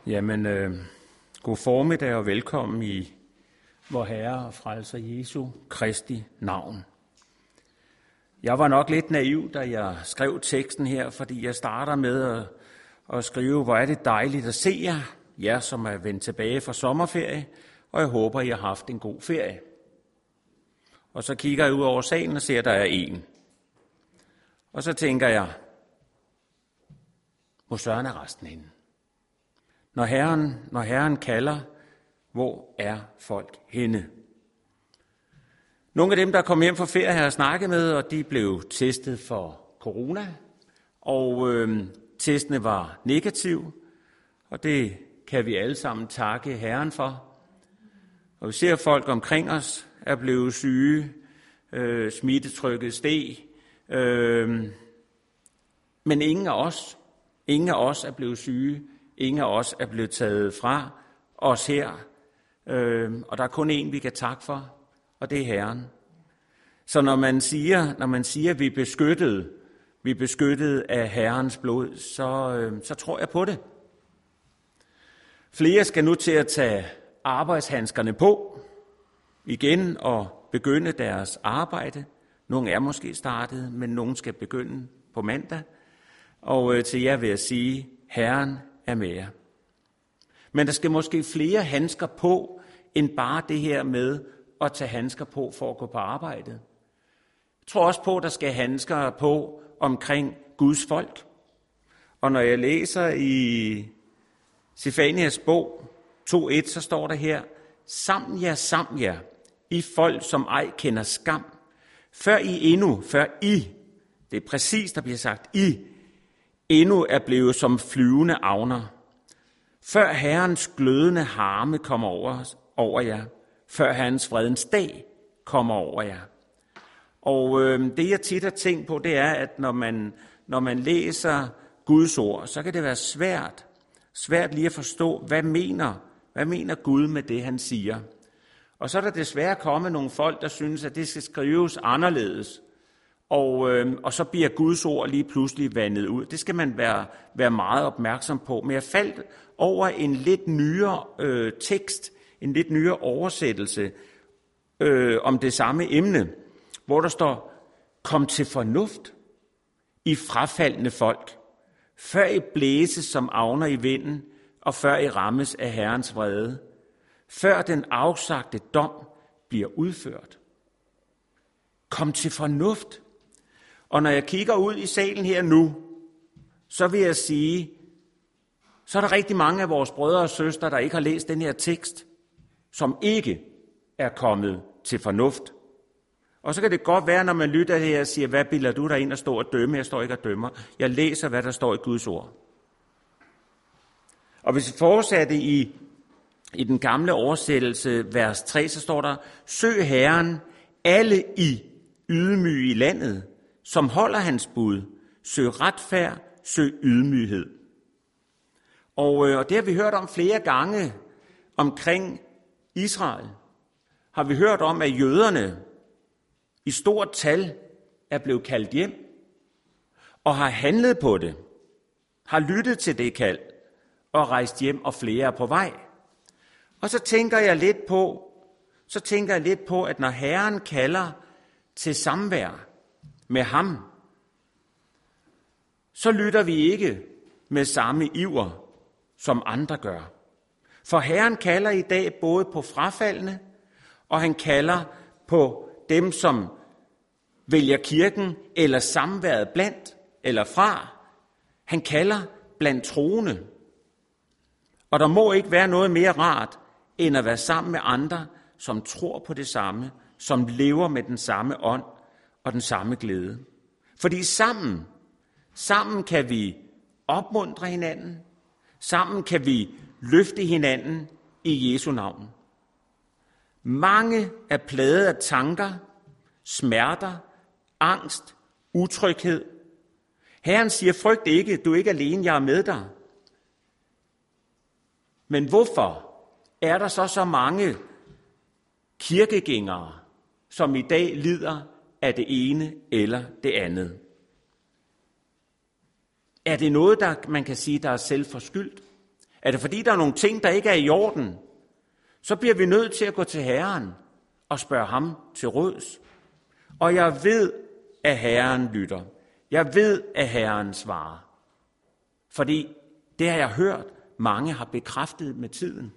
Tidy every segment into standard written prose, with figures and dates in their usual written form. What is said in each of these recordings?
Jamen, god formiddag og velkommen i vor Herre og Frelser Jesu Kristi navn. Jeg var nok lidt naiv, da jeg skrev teksten her, fordi jeg starter med at skrive, hvor er det dejligt at se jer, som er vendt tilbage fra sommerferie, og jeg håber, I har haft en god ferie. Og så kigger jeg ud over salen og ser, at der er en. Og så tænker jeg, hvor søren er resten henne? Når Herren kalder, hvor er folk henne? Nogle af dem, der kom hjem fra ferie, har jeg snakket med, og de blev testet for corona. Og testene var negative, og det kan vi alle sammen takke Herren for. Og vi ser, at folk omkring os er blevet syge, smittetrykket steg, men ingen af os er blevet syge. Ingen af os er blevet taget fra os her, og der er kun én, vi kan takke for, og det er Herren. Så når man siger, at vi er beskyttet af Herrens blod, så tror jeg på det. Flere skal nu til at tage arbejdshandskerne på igen og begynde deres arbejde. Nogle er måske startet, men nogle skal begynde på mandag. Og til jer vil jeg sige, Herren er med jer. Men der skal måske flere handsker på, end bare det her med at tage handsker på for at gå på arbejde. Jeg tror også på, at der skal handsker på omkring Guds folk. Og når jeg læser i Sefanias bog 2:1, så står der her, Sam jer, I folk, som ej kender skam, før I, det er præcis, der bliver sagt, I endnu er blevet som flyvende agner, før Herrens glødende harme kommer over jer, før Herrens fredens dag kommer over jer. Og det jeg tit har tænkt på, det er, at når man læser Guds ord, så kan det være svært lige at forstå, hvad mener Gud med det, han siger. Og så er der desværre kommet nogle folk, der synes, at det skal skrives anderledes, og så bliver Guds ord lige pludselig vandet ud. Det skal man være meget opmærksom på. Men jeg faldt over en lidt nyere tekst, en lidt nyere oversættelse om det samme emne, hvor der står, kom til fornuft, I frafaldne folk, før I blæses som agner i vinden, og før I rammes af Herrens vrede, før den afsagte dom bliver udført. Kom til fornuft. Og når jeg kigger ud i salen her nu, så vil jeg sige, så er der rigtig mange af vores brødre og søstre, der ikke har læst den her tekst, som ikke er kommet til fornuft. Og så kan det godt være, når man lytter her og siger, hvad bilder du dig ind og står og dømme? Jeg står ikke og dømmer. Jeg læser, hvad der står i Guds ord. Og hvis vi fortsatte i den gamle oversættelse, vers 3, så står der, søg Herren, alle I ydmyge i landet, som holder hans bud, søg retfærd, søg ydmyghed. Og det har vi hørt om flere gange omkring Israel. Har vi hørt om, at jøderne i stort tal er blevet kaldt hjem, og har handlet på det, har lyttet til det kald, og rejst hjem, og flere er på vej. Og så tænker jeg lidt på, at når Herren kalder til samvær med ham, så lytter vi ikke med samme iver, som andre gør. For Herren kalder i dag både på frafaldne, og han kalder på dem, som vælger kirken eller samværet blandt eller fra. Han kalder blandt troende. Og der må ikke være noget mere rart, end at være sammen med andre, som tror på det samme, som lever med den samme ånd og den samme glæde. Fordi sammen kan vi opmuntre hinanden, sammen kan vi løfte hinanden i Jesu navn. Mange er plaget af tanker, smerter, angst, utryghed. Herren siger, frygt ikke, du er ikke alene, jeg er med dig. Men hvorfor er der så mange kirkegængere, som i dag lider af det ene eller det andet? Er det noget, man kan sige, der er selvforskyldt? Er det fordi, der er nogle ting, der ikke er i orden? Så bliver vi nødt til at gå til Herren og spørge ham til råds. Og jeg ved, at Herren lytter. Jeg ved, at Herren svarer. Fordi det har jeg hørt, mange har bekræftet med tiden.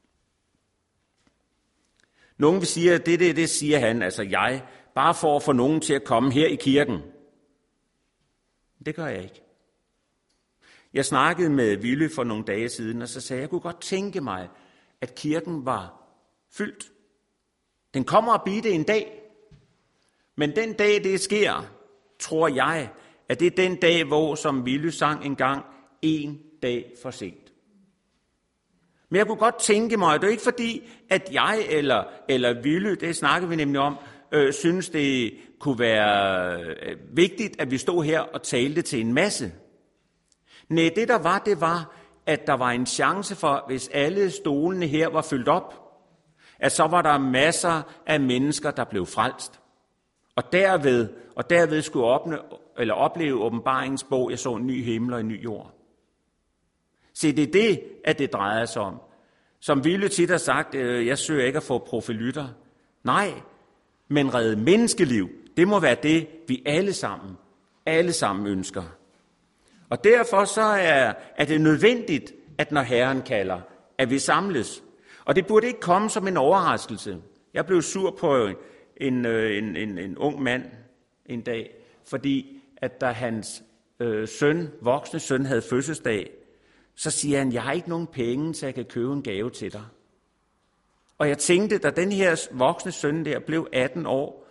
Nogen vil sige, at det siger han, altså jeg, bare for at få nogen til at komme her i kirken. Det gør jeg ikke. Jeg snakkede med Ville for nogle dage siden, og så sagde jeg kunne godt tænke mig, at kirken var fyldt. Den kommer at blive det en dag. Men den dag, det sker, tror jeg, at det er den dag, hvor, som Ville sang engang, en dag for sent. Men jeg kunne godt tænke mig, det er ikke fordi, at jeg eller Ville, det snakker vi nemlig om, synes det kunne være vigtigt, at vi stod her og talte til en masse. Nej, det var, at der var en chance for, hvis alle stolene her var fyldt op, at så var der masser af mennesker, der blev frelst. Og derved skulle opleve åbenbaringens bog, jeg så en ny himmel og en ny jord. Se, det er det, at det drejer sig om. Som Ville tit har sagt, jeg søger ikke at få profelytter. Nej, men redde menneskeliv, det må være det, vi alle sammen ønsker. Og derfor så er det nødvendigt, at når Herren kalder, at vi samles. Og det burde ikke komme som en overraskelse. Jeg blev sur på en ung mand en dag, fordi at da hans voksne søn havde fødselsdag, så siger han, jeg har ikke nogen penge, så jeg kan købe en gave til dig. Og jeg tænkte, da den her voksne søn der blev 18 år,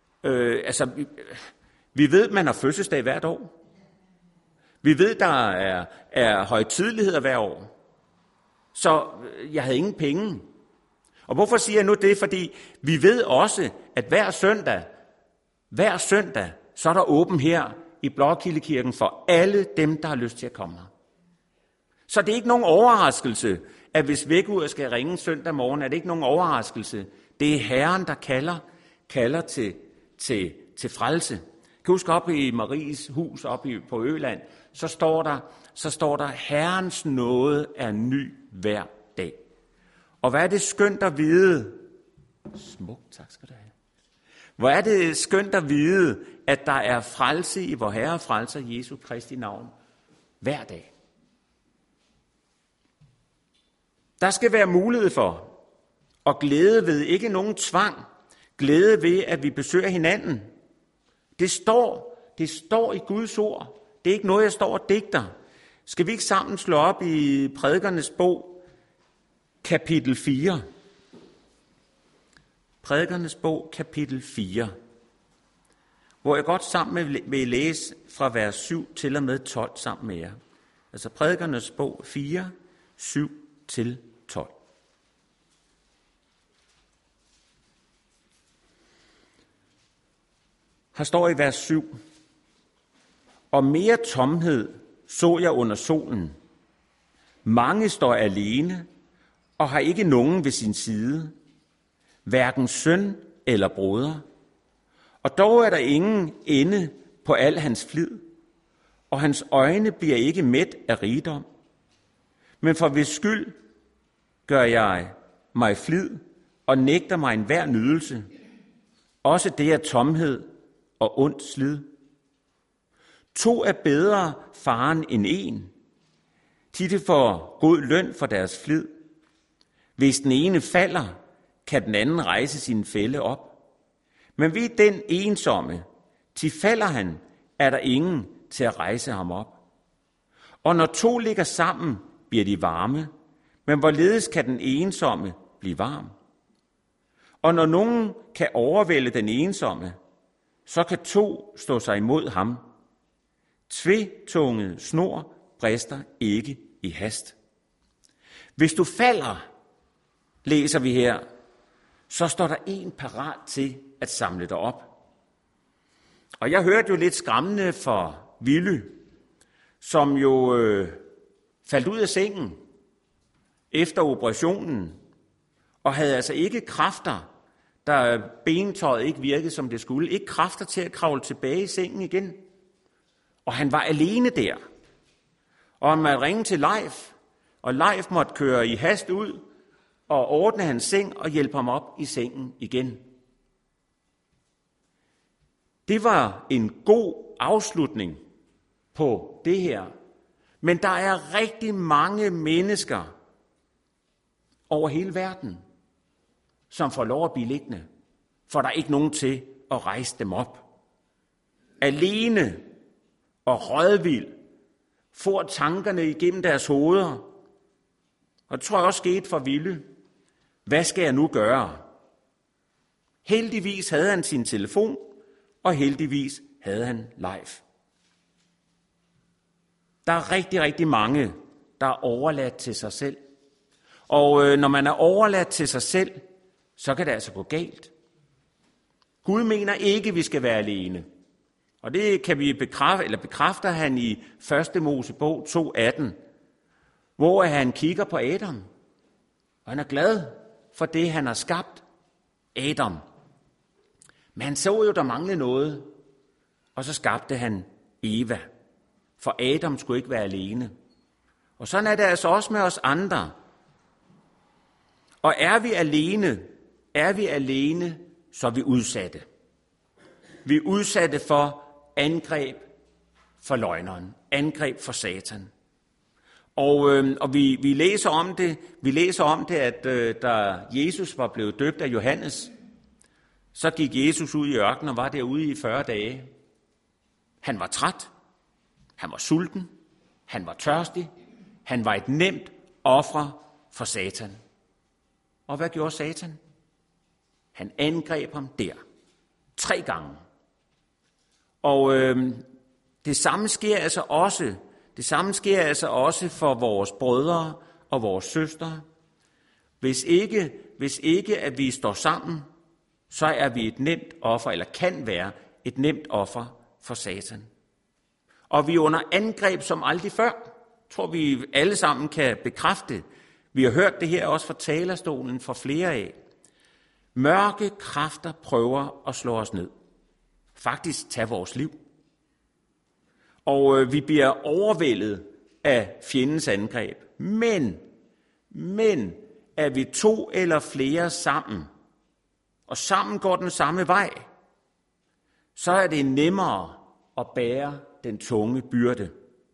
vi ved, man har fødselsdag hvert år. Vi ved, der er højtideligheder hver år. Så jeg havde ingen penge. Og hvorfor siger jeg nu det? Fordi vi ved også, at hver søndag, så er der åben her i Blåkildekirken for alle dem, der har lyst til at komme her. Så det er ikke nogen overraskelse, at hvis vækkeuret skal ringe søndag morgen, er det ikke nogen overraskelse. Det er Herren, der kalder til frelse. Jeg kan huske op i Maries hus oppe på Øland, så står der, Herrens nåde er ny hver dag. Og hvad er det skønt at vide? Smukt, tak skal du have. Hvor er det skønt at vide, at der er frelse i vor Herre frelser Jesu Kristi navn hver dag. Der skal være mulighed for, og glæde ved ikke nogen tvang, glæde ved, at vi besøger hinanden. Det står i Guds ord. Det er ikke noget, jeg står og digter. Skal vi ikke sammen slå op i Prædikernes bog, kapitel 4? Prædikernes bog, kapitel 4. Hvor jeg godt sammen vil læse fra vers 7 til og med 12 sammen med jer. Altså Prædikernes bog 4, 7 til 12. Her står i vers 7. Og mere tomhed så jeg under solen. Mange står alene og har ikke nogen ved sin side, hverken søn eller broder. Og dog er der ingen ende på al hans flid, og hans øjne bliver ikke mæt af rigdom. Men for hvis skyld gør jeg mig flid og nægter mig enhver nydelse, også det er tomhed og ondt slid. 2 er bedre faren end 1. De får god løn for deres flid. Hvis den ene falder, kan den anden rejse sin fælde op. Men ved den ensomme, til falder han, er der ingen til at rejse ham op. Og når 2 ligger sammen, bliver de varme, men hvorledes kan den ensomme blive varm? Og når nogen kan overvælde den ensomme, så kan 2 stå sig imod ham. Tvetunget snor brister ikke i hast. Hvis du falder, læser vi her, så står der en parat til at samle dig op. Og jeg hørte jo lidt skræmmende for Ville, som jo faldt ud af sengen efter operationen, og havde altså ikke kræfter, da bentøjet ikke virkede, som det skulle. Ikke kræfter til at kravle tilbage i sengen igen. Og han var alene der. Og han måtte ringe til Leif, Og Leif måtte køre i hast ud og ordne hans seng og hjælpe ham op i sengen igen. Det var en god afslutning på det her. Men der er rigtig mange mennesker over hele verden, som får lov at blive liggende, for der er ikke nogen til at rejse dem op. Alene og rådvild får tankerne igennem deres hoveder. Og det tror jeg også skete for Ville. Hvad skal jeg nu gøre? Heldigvis havde han sin telefon, og heldigvis havde han Leif. Der er rigtig, rigtig mange, der er overladt til sig selv. Og når man er overladt til sig selv, så kan det altså gå galt. Gud mener ikke, at vi skal være alene. Og det kan vi bekræfter han i 1. Mosebog 2:18, hvor han kigger på Adam. Og han er glad for det, han har skabt, Adam. Men han så jo, der manglede noget, og så skabte han Eva. For Adam skulle ikke være alene. Og sådan er det altså også med os andre. Og er vi alene, så er vi udsatte. Vi er udsatte for angreb for løgneren, angreb for Satan. Og vi læser om det, at da Jesus var blevet døbt af Johannes, så gik Jesus ud i ørkenen og var derude i 40 dage. Han var træt, han var sulten, han var tørstig, han var et nemt offer for Satan. Og hvad gjorde Satan? Han angreb ham der 3 gange. Og det samme sker altså også for vores brødre og vores søstre. Hvis ikke at vi står sammen, så er vi et nemt offer, eller kan være et nemt offer for Satan. Og vi er under angreb som aldrig før. Jeg tror, vi alle sammen kan bekræfte. Vi har hørt det her også fra talerstolen for flere af. Mørke kræfter prøver at slå os ned. Faktisk tage vores liv. Og vi bliver overvældet af fjendens angreb. Men er vi 2 eller flere sammen, og sammen går den samme vej, så er det nemmere at bære den tunge byrde.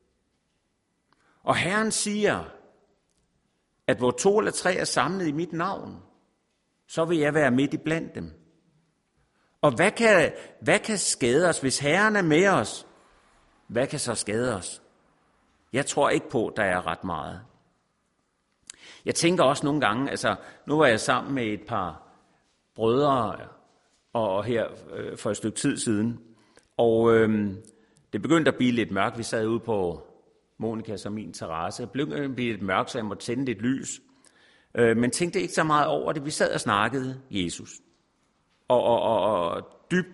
Og Herren siger, at hvor 2 eller 3 er samlet i mit navn, så vil jeg være midt i blandt dem. Og hvad kan skade os, hvis Herren er med os? Hvad kan så skade os? Jeg tror ikke på, der er ret meget. Jeg tænker også nogle gange, nu var jeg sammen med et par brødre og her for et stykke tid siden, og det begyndte at blive lidt mørkt. Vi sad ude på Monikas og min terrasse. Det begyndte at blive lidt mørkt, så jeg måtte tænde lidt lys. Men tænkte ikke så meget over det. Vi sad og snakkede Jesus. Og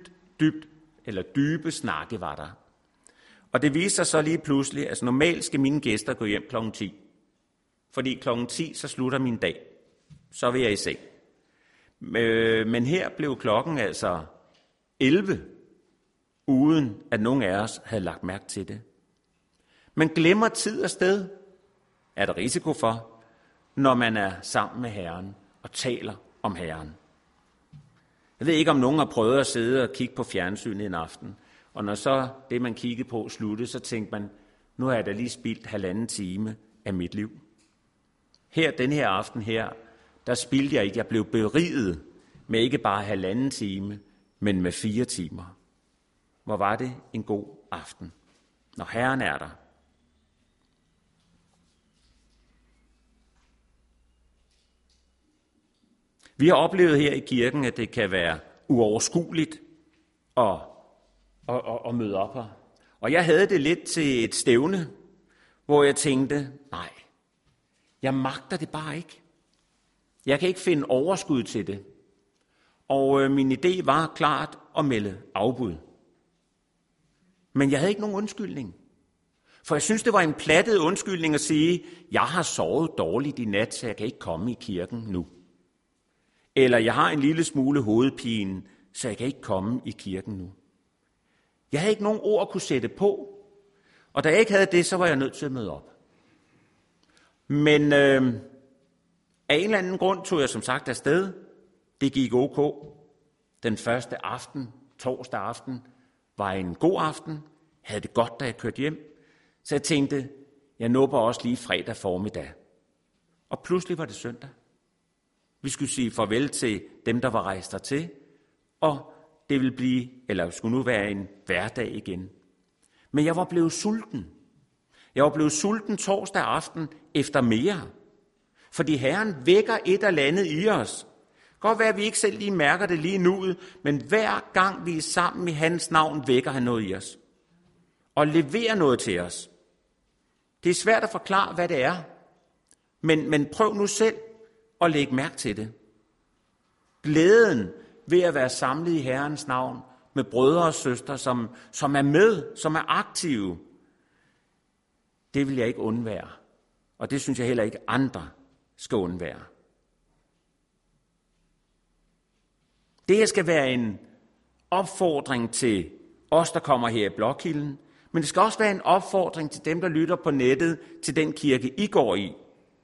dybe snakke var der. Og det viste sig så lige pludselig, normalt skal mine gæster gå hjem kl. 10. Fordi kl. 10, så slutter min dag. Så vil jeg i seng. Men her blev klokken 11, uden at nogen af os havde lagt mærke til det. Man glemmer tid og sted, er der risiko for, når man er sammen med Herren og taler om Herren. Jeg ved ikke, om nogen har prøvet at sidde og kigge på fjernsynet en aften, og når så det, man kiggede på, sluttede, så tænkte man, nu har jeg da lige spildt 1,5 time af mit liv. Den her aften her, der spildte jeg ikke. Jeg blev beriget med ikke bare 1,5 time, men med 4 timer. Hvor var det en god aften, når Herren er der. Vi har oplevet her i kirken, at det kan være uoverskueligt at møde op her. Og jeg havde det lidt til et stævne, hvor jeg tænkte, nej, jeg magter det bare ikke. Jeg kan ikke finde overskud til det. Og min idé var klart at melde afbud. Men jeg havde ikke nogen undskyldning. For jeg synes, det var en plattet undskyldning at sige, jeg har sovet dårligt i nat, så jeg kan ikke komme i kirken nu. Eller jeg har en lille smule hovedpine, så jeg kan ikke komme i kirken nu. Jeg havde ikke nogen ord at kunne sætte på, og da jeg ikke havde det, så var jeg nødt til at møde op. Men af en eller anden grund tog jeg som sagt afsted. Det gik ok. Den første aften, torsdag aften, var en god aften. Jeg havde det godt, da jeg kørte hjem. Så jeg tænkte, jeg nupper også lige fredag formiddag. Og pludselig var det søndag. Vi skulle sige farvel til dem, der var rejst dertil, og det ville blive, eller skulle nu være en hverdag igen. Men jeg var blevet sulten. Jeg var blevet sulten torsdag aften efter mere. Fordi Herren vækker et eller andet i os. Godt være, at vi ikke selv lige mærker det lige nu, men hver gang vi er sammen i hans navn, vækker han noget i os. Og leverer noget til os. Det er svært at forklare, hvad det er. Men prøv nu selv at lægge mærke til det. Glæden ved at være samlet i Herrens navn med brødre og søstre, som er med, som er aktive, det vil jeg ikke undvære. Og det synes jeg heller ikke andre skal undvære. Det her skal være en opfordring til os, der kommer her i Blokhilden, men det skal også være en opfordring til dem, der lytter på nettet, til den kirke, I går i.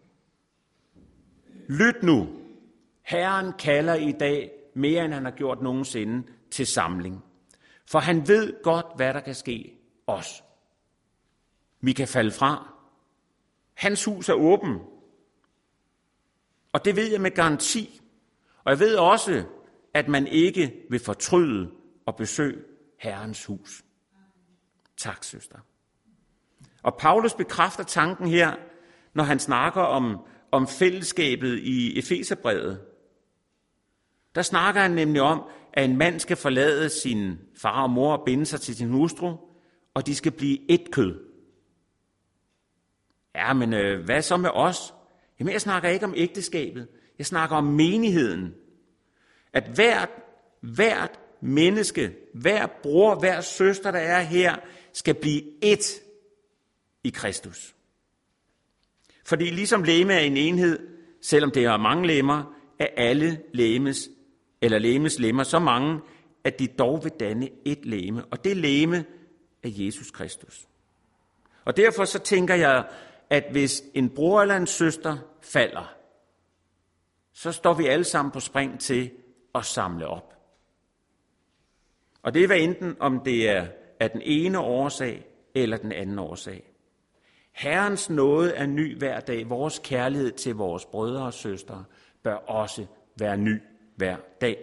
Lyt nu. Herren kalder i dag mere, end han har gjort nogensinde, til samling. For han ved godt, hvad der kan ske os. Vi kan falde fra. Hans hus er åben. Og det ved jeg med garanti. Og jeg ved også, at man ikke vil fortryde og besøge Herrens hus. Tak, søster. Og Paulus bekræfter tanken her, når han snakker om fællesskabet i Efeserbrevet. Der snakker han nemlig om, at en mand skal forlade sin far og mor og binde sig til sin hustru, og de skal blive ét kød. Ja, men hvad så med os? Jamen, jeg snakker ikke om ægteskabet. Jeg snakker om menigheden. At hvert menneske, hver bror, hver søster, der er her, skal blive ét i Kristus. Fordi ligesom legeme er en enhed, selvom det har mange lemmer, er alle legemes lemmer så mange, at de dog vil danne et legeme. Og det legeme er Jesus Kristus. Og derfor så tænker jeg, at hvis en bror eller en søster falder, så står vi alle sammen på spring til at samle op. Og det er hvad enten, om det er af den ene årsag eller den anden årsag. Herrens nåde er ny hver dag. Vores kærlighed til vores brødre og søstre bør også være ny hver dag.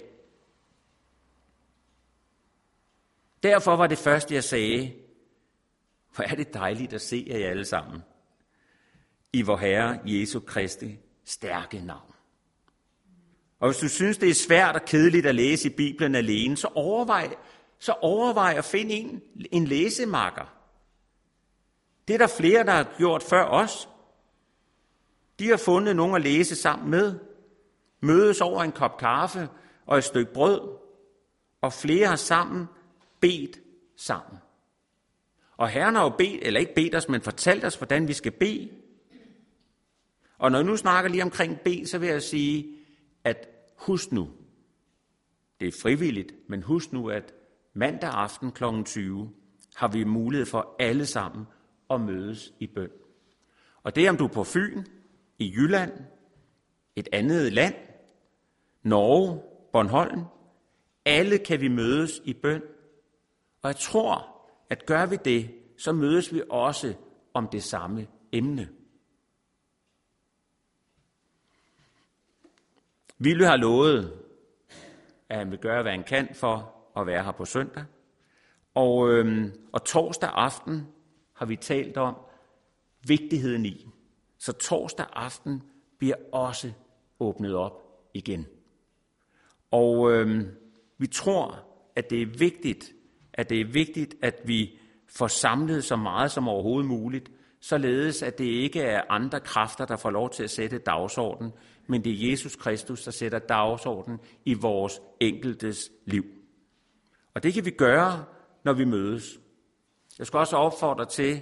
Derfor var det første, jeg sagde, hvor er det dejligt at se jer alle sammen i vor Herre Jesu Kristi stærke navn. Og hvis du synes, det er svært og kedeligt at læse i Bibelen alene, så overvej at finde en læsemakker. Det er der flere, der har gjort før os. De har fundet nogen at læse sammen med, mødes over en kop kaffe og et stykke brød, og flere har sammen bedt sammen. Og Herren har jo bedt, eller ikke bedt os, men fortalt os, hvordan vi skal bede. Og når jeg nu snakker lige omkring bed, så vil jeg sige, at husk nu, det er frivilligt, men husk nu, at mandag aften kl. 20 har vi mulighed for alle sammen at mødes i bøn. Og det er, om du er på Fyn, i Jylland, et andet land, Norge, Bornholm, alle kan vi mødes i bøn. Og jeg tror, at gør vi det, så mødes vi også om det samme emne. Ville har lovet, at han vil gøre, hvad han kan for at være her på søndag. Og torsdag aften har vi talt om vigtigheden i. Så torsdag aften bliver også åbnet op igen. Og vi tror, at det er vigtigt, at vi får samlet så meget som overhovedet muligt, således at det ikke er andre kræfter, der får lov til at sætte dagsordenen, men det er Jesus Kristus, der sætter dagsordenen i vores enkeltes liv. Og det kan vi gøre, når vi mødes. Jeg skal også opfordre til,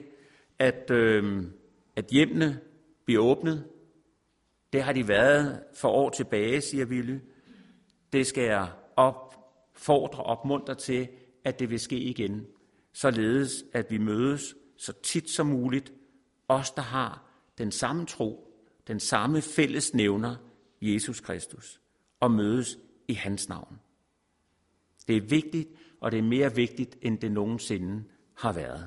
at hjemmene bliver åbnet. Det har de været for år tilbage, siger Ville. Det skal jeg opmuntre til, at det vil ske igen. Således, at vi mødes så tit som muligt. Os, der har den samme tro, den samme fællesnævner, Jesus Kristus, og mødes i hans navn. Det er vigtigt, og det er mere vigtigt, end det nogensinde har været.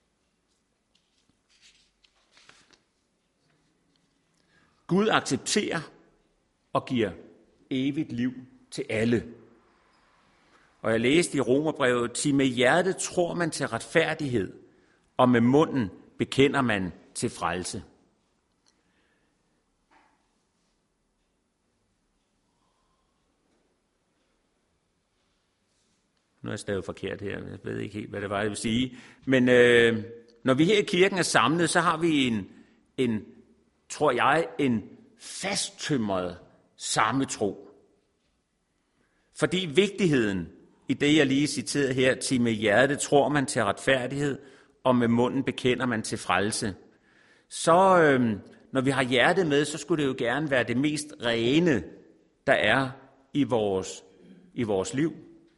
Gud accepterer og giver evigt liv til alle. Og jeg læste i Romerbrevet, til med hjertet tror man til retfærdighed, og med munden bekender man til frelse. Nu er jeg stadig forkert her, jeg ved ikke helt, hvad det var, jeg vil sige. Men når vi her i kirken er samlet, så har vi tror jeg, en fasttømret samme tro. Fordi vigtigheden i det, jeg lige citerede her, til med hjertet tror man til retfærdighed, og med munden bekender man til frelse. Så når vi har hjertet med, så skulle det jo gerne være det mest rene, der er i vores liv.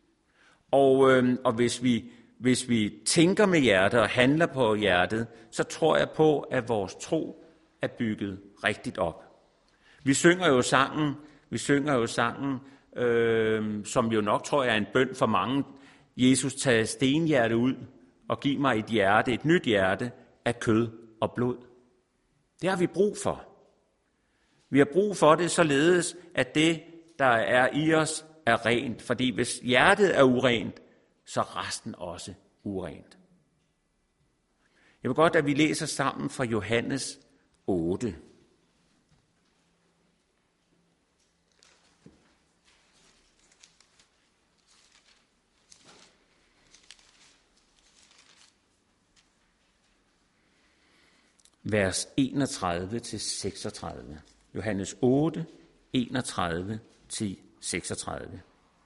Og hvis vi tænker med hjertet og handler på hjertet, så tror jeg på, at vores tro er bygget rigtigt op. Vi synger jo sangen, som jo nok tror jeg er en bøn for mange. Jesus, tag stenhjerte ud og giv mig et nyt hjerte af kød og blod. Det har vi brug for. Vi har brug for det således, at det, der er i os, er rent. Fordi hvis hjertet er urent, så er resten også urent. Jeg vil godt, at vi læser sammen fra Johannes 8. Vers 31-36. Johannes 8, 31-36.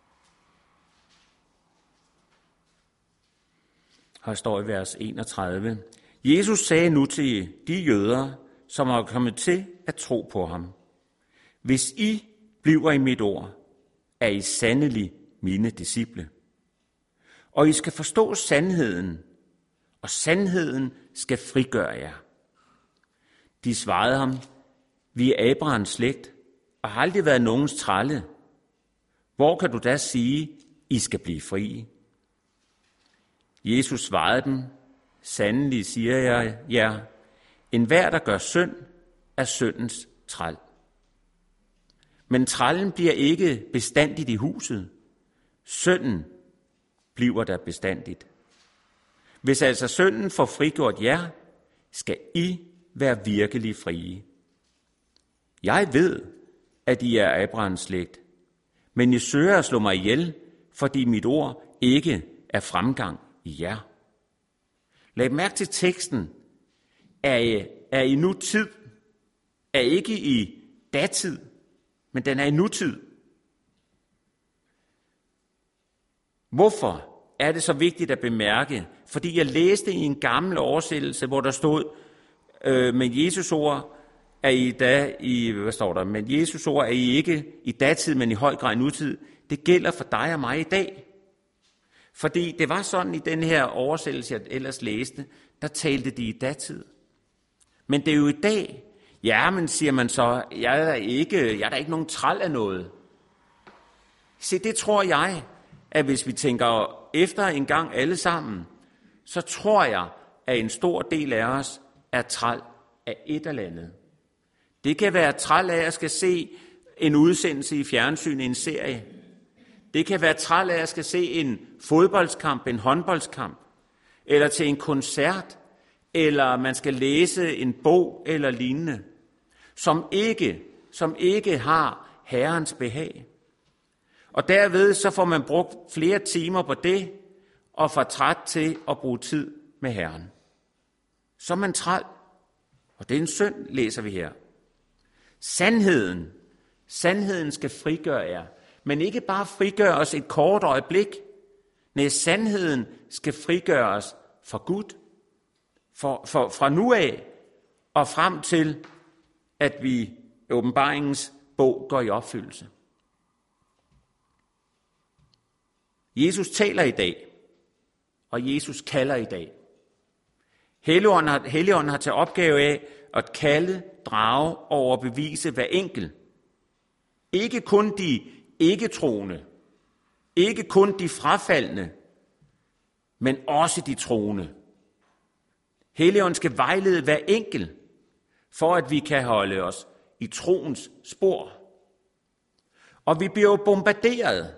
Her står i vers 31. Jesus sagde nu til de jøder, som er kommet til at tro på ham: Hvis I bliver i mit ord, er I sandelig mine disciple. Og I skal forstå sandheden, og sandheden skal frigøre jer. De svarede ham: Vi er Abrahams slægt, og har aldrig været nogens trælle. Hvor kan du da sige, I skal blive frie? Jesus svarede dem: Sandelig siger jeg jer, enhver der gør synd, er syndens træl. Men trællen bliver ikke bestandigt i huset. Synden bliver der bestandigt. Hvis altså synden får frigjort jer, skal I være virkelig frie. Jeg ved, at I er Abrahams slægt, men I søger at slå mig ihjel, fordi mit ord ikke er fremgang i jer. Læg mærke til teksten. Er i nutid, er ikke i datid, men den er i nutid. Hvorfor er det så vigtigt at bemærke? Fordi jeg læste i en gammel oversættelse, hvor der stod, men Jesus ord er men Jesus ord er I ikke i datid, men i høj grad i nutid. Det gælder for dig og mig i dag. Fordi det var sådan i den her oversættelse, jeg ellers læste, der talte de i datid. Men det er jo i dag. Ja, men siger man så, jeg er der ikke nogen træl af noget. Se, det tror jeg, at hvis vi tænker efter en gang alle sammen, så tror jeg, at en stor del af os er træl af et eller andet. Det kan være træl af at skal se en udsendelse i fjernsyn, en serie. Det kan være træl af at skal se en fodboldskamp, en håndboldskamp, eller til en koncert, eller man skal læse en bog eller lignende, som ikke har Herrens behag. Og derved så får man brugt flere timer på det, og får træt til at bruge tid med Herren. Så er man træl, og det er en synd, læser vi her. Sandheden skal frigøre jer, men ikke bare frigøre os et kort øjeblik. Nej, sandheden skal frigøre os for Gud, fra nu af og frem til, at vi åbenbaringens bog går i opfyldelse. Jesus taler i dag, og Jesus kalder i dag. Helligånden har til opgave af at kalde drage og overbevise hver enkelt. Ikke kun de ikke-troende, ikke kun de frafaldne, men også de troende. Helligånden skal vejlede hver enkelt, for at vi kan holde os i troens spor. Og vi bliver jo bombarderet.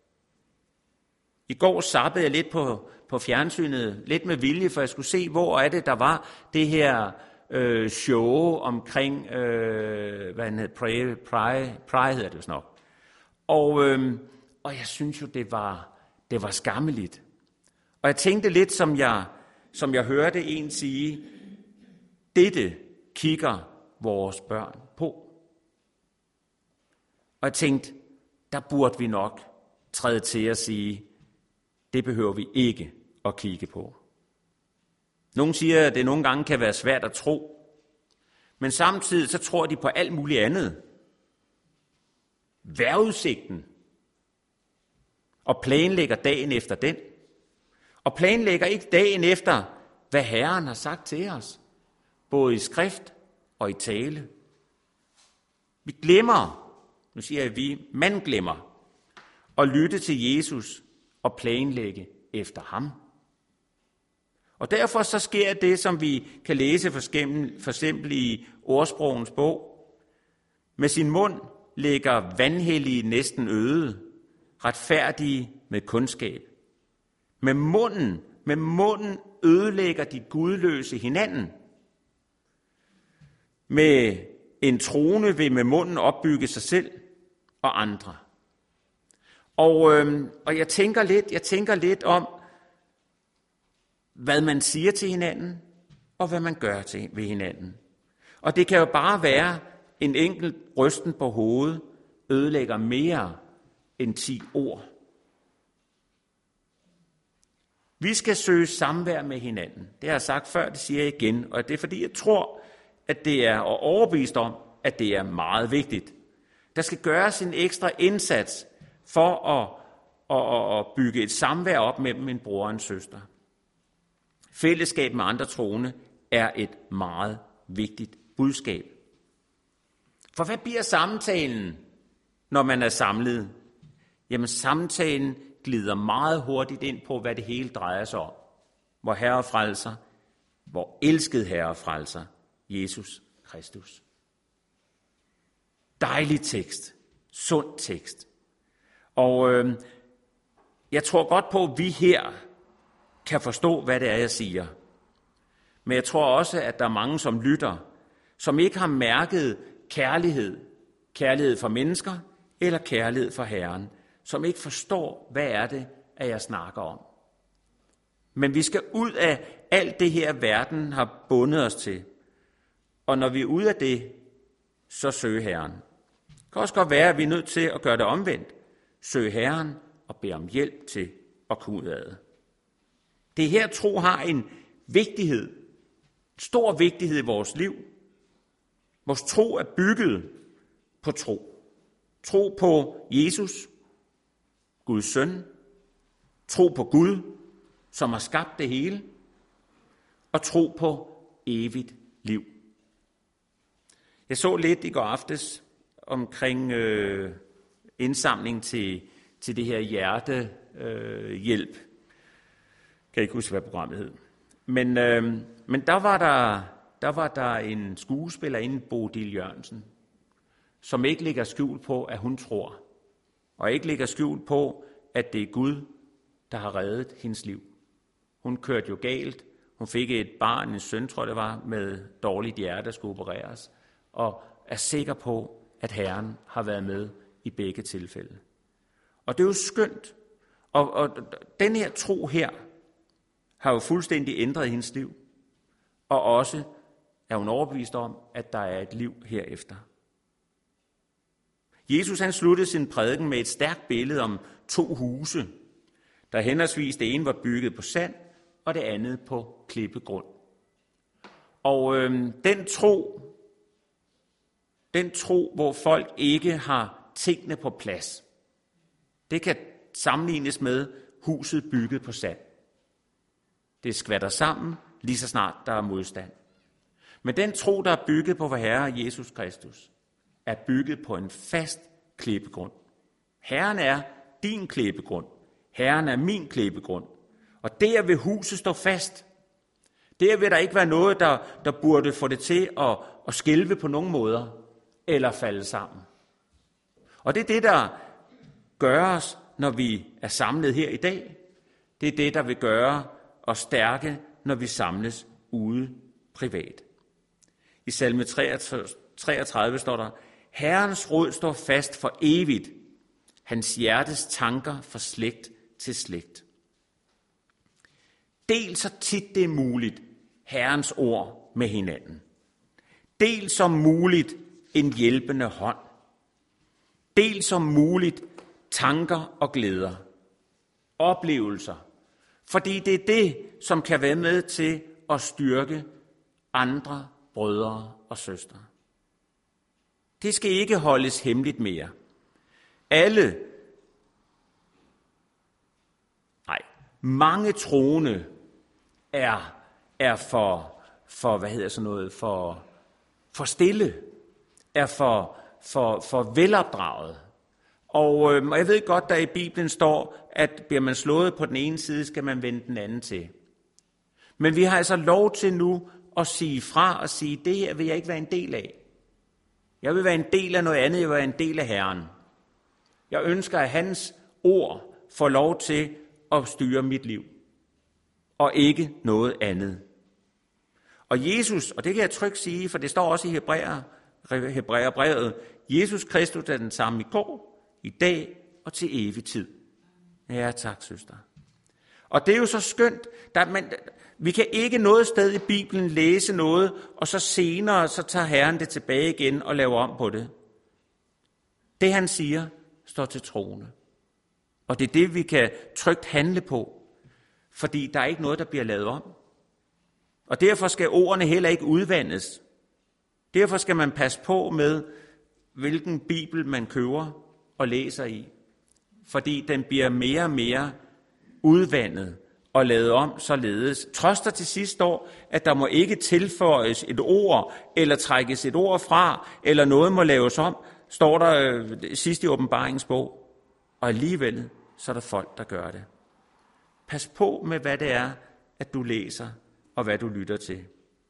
I går zappede jeg lidt på fjernsynet, lidt med vilje, for jeg skulle se, hvor er det, der var det her show omkring, hvad han hed, Pride hedder det vist nok. Og jeg synes jo, det var skammeligt. Og jeg tænkte lidt, som jeg hørte en sige, dette kigger vores børn på. Og jeg tænkte, der burde vi nok træde til at sige, det behøver vi ikke at kigge på. Nogle siger, at det nogle gange kan være svært at tro, men samtidig så tror de på alt muligt andet. Vejrudsigten. Og planlægger dagen efter den. Og planlægger ikke dagen efter, hvad Herren har sagt til os. Både i skrift og i tale. Vi glemmer, nu siger jeg vi, man glemmer, at lytte til Jesus og planlægge efter ham. Og derfor så sker det, som vi kan læse for eksempel i Ordsprogens bog. Med sin mund lægger vanhellige næsten øde, retfærdige med kundskab. Med munden ødelægger de gudløse hinanden. Med en troende vil med munden opbygge sig selv og andre. Og jeg tænker lidt om, hvad man siger til hinanden, og hvad man gør ved hinanden. Og det kan jo bare være, en enkelt rysten på hovedet ødelægger mere end 10 ord. Vi skal søge samvær med hinanden. Det har jeg sagt før, det siger jeg igen. Og det er fordi, jeg tror, at det er, og overbevist om, at det er meget vigtigt. Der skal gøres en ekstra indsats for at bygge et samvær op mellem en bror og en søster. Fællesskab med andre troende er et meget vigtigt budskab. For hvad bliver samtalen, når man er samlet? Jamen samtalen glider meget hurtigt ind på, hvad det hele drejer sig om. Vor Herre og Frelser, vor elskede Herre og Frelser, Jesus Kristus. Dejlig tekst, sund tekst. Og jeg tror godt på, at vi her kan forstå, hvad det er, jeg siger. Men jeg tror også, at der er mange, som lytter, som ikke har mærket kærlighed for mennesker, eller kærlighed for Herren, som ikke forstår, hvad er det, at jeg snakker om. Men vi skal ud af alt det her, verden har bundet os til. Og når vi er ude af det, så søge Herren. Det kan også godt være, at vi er nødt til at gøre det omvendt. Søge Herren og bede om hjælp til at komme ud af det. Det her tro har en vigtighed, en stor vigtighed i vores liv. Vores tro er bygget på tro. Tro på Jesus, Guds søn. Tro på Gud, som har skabt det hele. Og tro på evigt liv. Jeg så lidt i går aftes omkring indsamling til det her hjertehjælp. Kan ikke huske, hvad programmet hed. Men der var der en skuespillerinde, Bodil Jørgensen, som ikke lægger skjul på, at hun tror. Og ikke lægger skjul på, at det er Gud, der har reddet hendes liv. Hun kørte jo galt. Hun fik et barn, en søn, tror det var, med dårligt hjerte, der skulle opereres. Og er sikker på, at Herren har været med i begge tilfælde. Og det er jo skønt. Og den her tro her har jo fuldstændig ændret hendes liv. Og også er hun overbevist om, at der er et liv herefter. Jesus han sluttede sin prædiken med et stærkt billede om 2 huse, der henholdsvis det ene var bygget på sand, og det andet på klippegrund. Og den tro, hvor folk ikke har tingene på plads, det kan sammenlignes med huset bygget på sand. Det skvatter sammen, lige så snart der er modstand. Men den tro, der er bygget på vor Herre Jesus Kristus, er bygget på en fast klippegrund. Herren er din klippegrund. Herren er min klippegrund. Og der vil huset stå fast. Der vil der ikke være noget, der burde få det til at skælve på nogen måder, eller falde sammen. Og det er det, der gør os, når vi er samlet her i dag. Det er det, der vil gøre os stærke, når vi samles ude privat. I salme 33 står der, Herrens råd står fast for evigt, hans hjertes tanker fra slægt til slægt. Del så tit det er muligt Herrens ord med hinanden. Del som muligt en hjælpende hånd. Del som muligt tanker og glæder. Oplevelser. Fordi det er det, som kan være med til at styrke andre brødre og søstre. Det skal ikke holdes hemmeligt mere. Mange troende er for stille, er for velopdraget. Og jeg ved godt, der i Bibelen står, at bliver man slået på den ene side, skal man vende den anden til. Men vi har altså lov til nu at sige fra og sige, det her vil jeg ikke være en del af. Jeg vil være en del af noget andet, jeg vil være en del af Herren. Jeg ønsker, at hans ord får lov til at styre mit liv, og ikke noget andet. Og Jesus, og det kan jeg trygt sige, for det står også i Hebræerbrevet, Jesus Kristus er den samme i går, i dag og til evig tid. Ja, tak, søster. Og det er jo så skønt, vi kan ikke noget sted i Bibelen læse noget, og så senere så tager Herren det tilbage igen og laver om på det. Det han siger, står til troende. Og det er det, vi kan trygt handle på, fordi der er ikke noget, der bliver lavet om. Og derfor skal ordene heller ikke udvandes. Derfor skal man passe på med, hvilken bibel man køber og læser i. Fordi den bliver mere og mere udvandet og lavet om således. Trods der til sidst står, at der må ikke tilføjes et ord, eller trækkes et ord fra, eller noget må laves om, står der sidst i åbenbaringsbog. Og alligevel, så er der folk, der gør det. Pas på med, hvad det er, at du læser, og hvad du lytter til.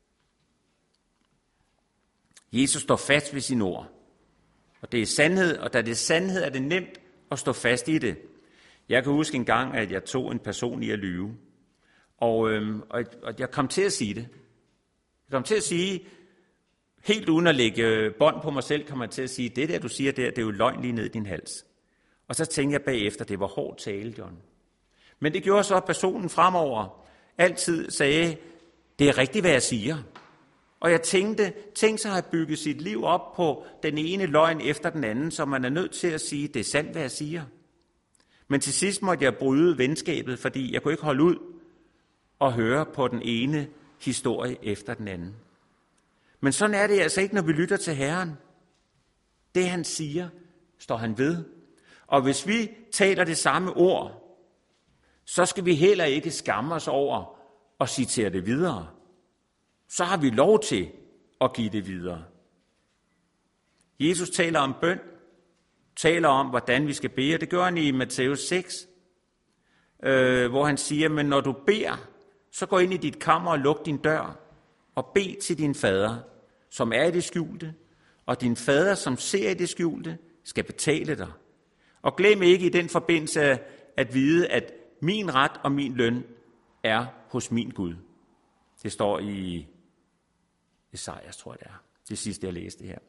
Jesus står fast ved sin ord. Og det er sandhed, og da det er sandhed, er det nemt at stå fast i det. Jeg kan huske en gang, at jeg tog en person i at lyve. Og jeg kom til at sige det. Jeg kom til at sige, helt uden at lægge bånd på mig selv, kom jeg til at sige, det der, du siger der, det er jo løgn lige ned i din hals. Og så tænkte jeg bagefter, det var hårdt tale, John. Men det gjorde så, at personen fremover altid sagde, det er rigtigt, hvad jeg siger. Og jeg tænkte, tænk sig at have bygget sit liv op på den ene løgn efter den anden, så man er nødt til at sige, det er sandt, hvad jeg siger. Men til sidst måtte jeg bryde venskabet, fordi jeg kunne ikke holde ud og høre på den ene historie efter den anden. Men sådan er det altså ikke, når vi lytter til Herren. Det han siger, står han ved. Og hvis vi taler det samme ord, så skal vi heller ikke skamme os over og citere det videre. Så har vi lov til at give det videre. Jesus taler om bøn, taler om, hvordan vi skal bede. Det gør han i Matthæus 6, hvor han siger, men når du beder, så gå ind i dit kammer og luk din dør, og bed til din fader, som er i det skjulte, og din fader, som ser i det skjulte, skal betale dig. Og glem ikke i den forbindelse at vide, at min ret og min løn er hos min Gud. Det står i Esajas, tror jeg det er. Det sidste, jeg læste her.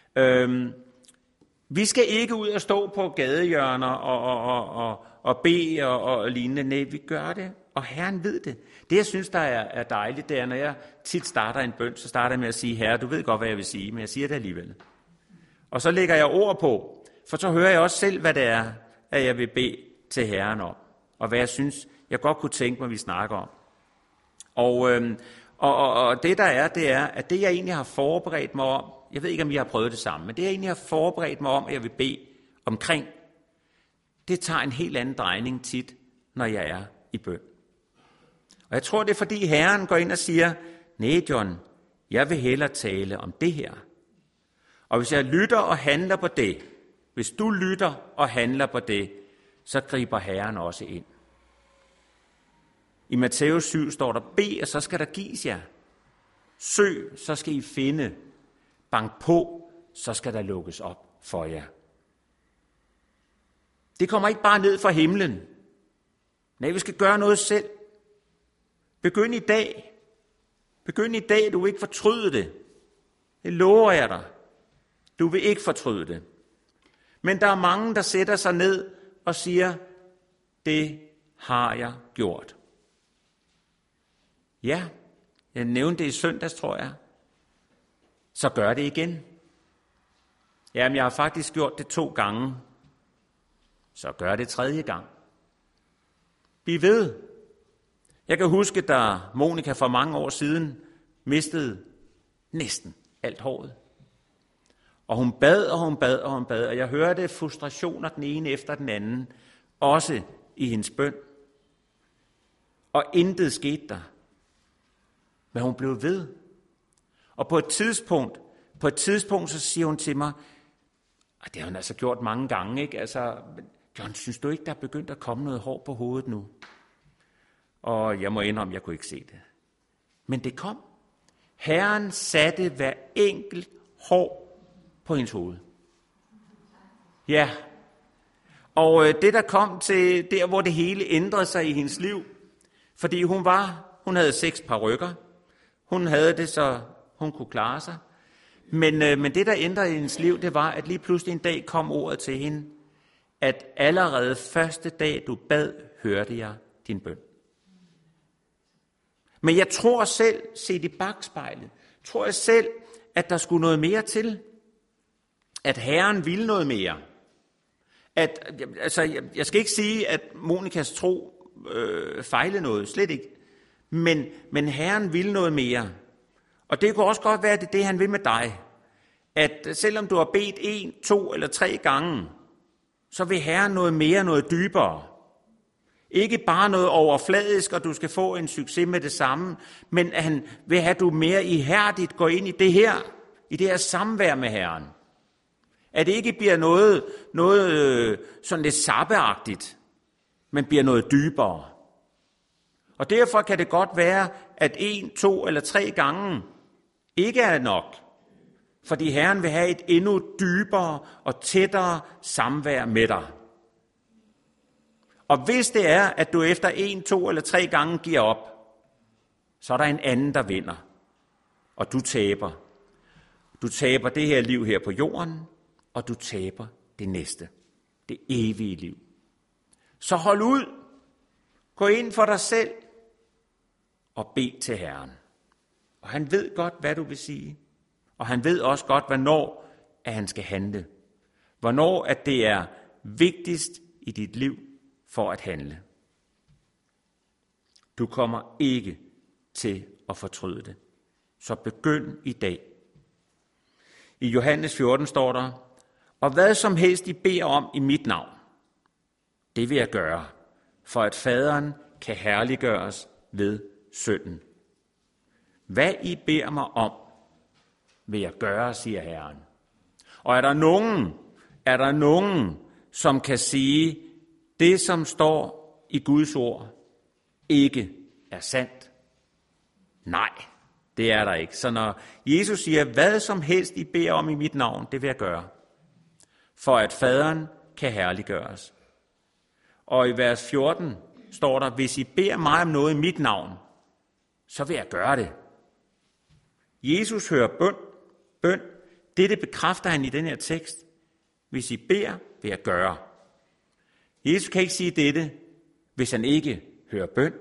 Vi skal ikke ud og stå på gadehjørner og bede og lignende. Nej, vi gør det, og Herren ved det. Det, jeg synes, der er dejligt, det er, når jeg tit starter en bøn, så starter jeg med at sige, Herre, du ved godt, hvad jeg vil sige, men jeg siger det alligevel. Og så lægger jeg ord på, for så hører jeg også selv, hvad det er, at jeg vil bede til Herren om, og hvad jeg synes, jeg godt kunne tænke mig, vi snakker om. Og det der er, det er, at det jeg egentlig har forberedt mig om, jeg ved ikke, om I har prøvet det samme, men det jeg egentlig har forberedt mig om, at jeg vil bede omkring, det tager en helt anden drejning tit, når jeg er i bøn. Og jeg tror, det er fordi Herren går ind og siger, nej John, Jeg vil hellere tale om det her. Og hvis jeg lytter og handler på det, hvis du lytter og handler på det, så griber Herren også ind. I Matthæus 7 står der, bed, og så skal der gives jer. Søg, så skal I finde. Bank på, så skal der lukkes op for jer. Det kommer ikke bare ned fra himlen. Nej, vi skal gøre noget selv. Begynd i dag. Begynd i dag, du vil ikke fortryde det. Det lover jeg dig. Du vil ikke fortryde det. Men der er mange, der sætter sig ned og siger, det har jeg gjort. Ja, jeg nævnte det i søndags, tror jeg. Så gør det igen. Jamen, jeg har faktisk gjort det 2 gange. Så gør det 3. gang. Bliv ved. Jeg kan huske, da Monika for mange år siden mistede næsten alt håret. Og hun bad, og hun bad, og hun bad, og jeg hørte frustrationer den ene efter den anden, også i hendes bøn. Og intet skete der. Men hun blev ved. Og på et tidspunkt, så siger hun til mig, og det har hun altså gjort mange gange, ikke? Altså, John, synes du ikke, der er begyndt at komme noget hår på hovedet nu? Og jeg må indrømme, jeg kunne ikke se det. Men det kom. Herren satte hver enkelt hår på hendes hoved. Ja. Og det der kom til der, hvor det hele ændrede sig i hendes liv, fordi hun havde 6 parykker. Hun havde det, så hun kunne klare sig. Men det, der ændrede i hendes liv, det var, at lige pludselig en dag kom ordet til hende, at allerede første dag, du bad, hørte jeg din bøn. Men jeg tror selv, set i bakspejlet, at der skulle noget mere til. At Herren ville noget mere. Jeg skal ikke sige, at Monikas tro fejlede noget, slet ikke. Men Herren ville noget mere. Og det kunne også godt være, at det han vil med dig. At selvom du har bedt 1, 2 eller 3 gange, så vil Herren noget mere, noget dybere. Ikke bare noget overfladisk, og du skal få en succes med det samme, men at han vil have, at du mere ihærdigt går ind i det her samvær med Herren. At det ikke bliver noget sådan lidt sabbeagtigt, men bliver noget dybere. Og derfor kan det godt være, at 1, 2 eller 3 gange ikke er nok. Fordi Herren vil have et endnu dybere og tættere samvær med dig. Og hvis det er, at du efter 1, 2 eller 3 gange giver op, så er der en anden, der vinder. Og du taber. Du taber det her liv her på jorden, og du taber det næste. Det evige liv. Så hold ud. Gå ind for dig selv og bed til Herren. Og han ved godt, hvad du vil sige. Og han ved også godt, hvornår at han skal handle. Hvornår at det er vigtigst i dit liv for at handle. Du kommer ikke til at fortryde det. Så begynd i dag. I Johannes 14 står der, og hvad som helst I beder om i mit navn, det vil jeg gøre, for at faderen kan herliggøres ved sønnen. Hvad I beder mig om, vil jeg gøre, siger Herren. Og er der nogen, som kan sige, det som står i Guds ord, ikke er sandt? Nej, det er der ikke. Så når Jesus siger, hvad som helst I beder om i mit navn, det vil jeg gøre, for at faderen kan herliggøres. Og i vers 14 står der, hvis I beder mig om noget i mit navn, så vil jeg gøre det. Jesus hører bøn. Dette bekræfter han i den her tekst. Hvis I beder, vil jeg gøre. Jesus kan ikke sige dette, hvis han ikke hører bøn.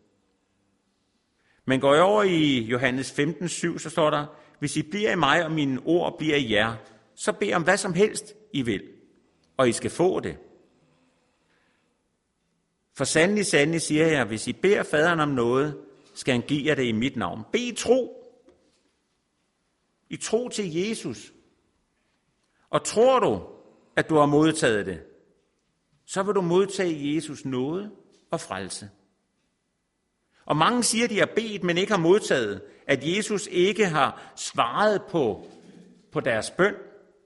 Men går jeg over i Johannes 15:7, så står der, hvis I bliver i mig, og mine ord bliver i jer, så bed om hvad som helst I vil, og I skal få det. For sandelig siger jeg, hvis I beder faderen om noget, skal han give jer det i mit navn. Bed i tro. I tro til Jesus. Og tror du, at du har modtaget det, så vil du modtage Jesus nåde og frelse. Og mange siger, at de har bedt, men ikke har modtaget, at Jesus ikke har svaret på deres bøn.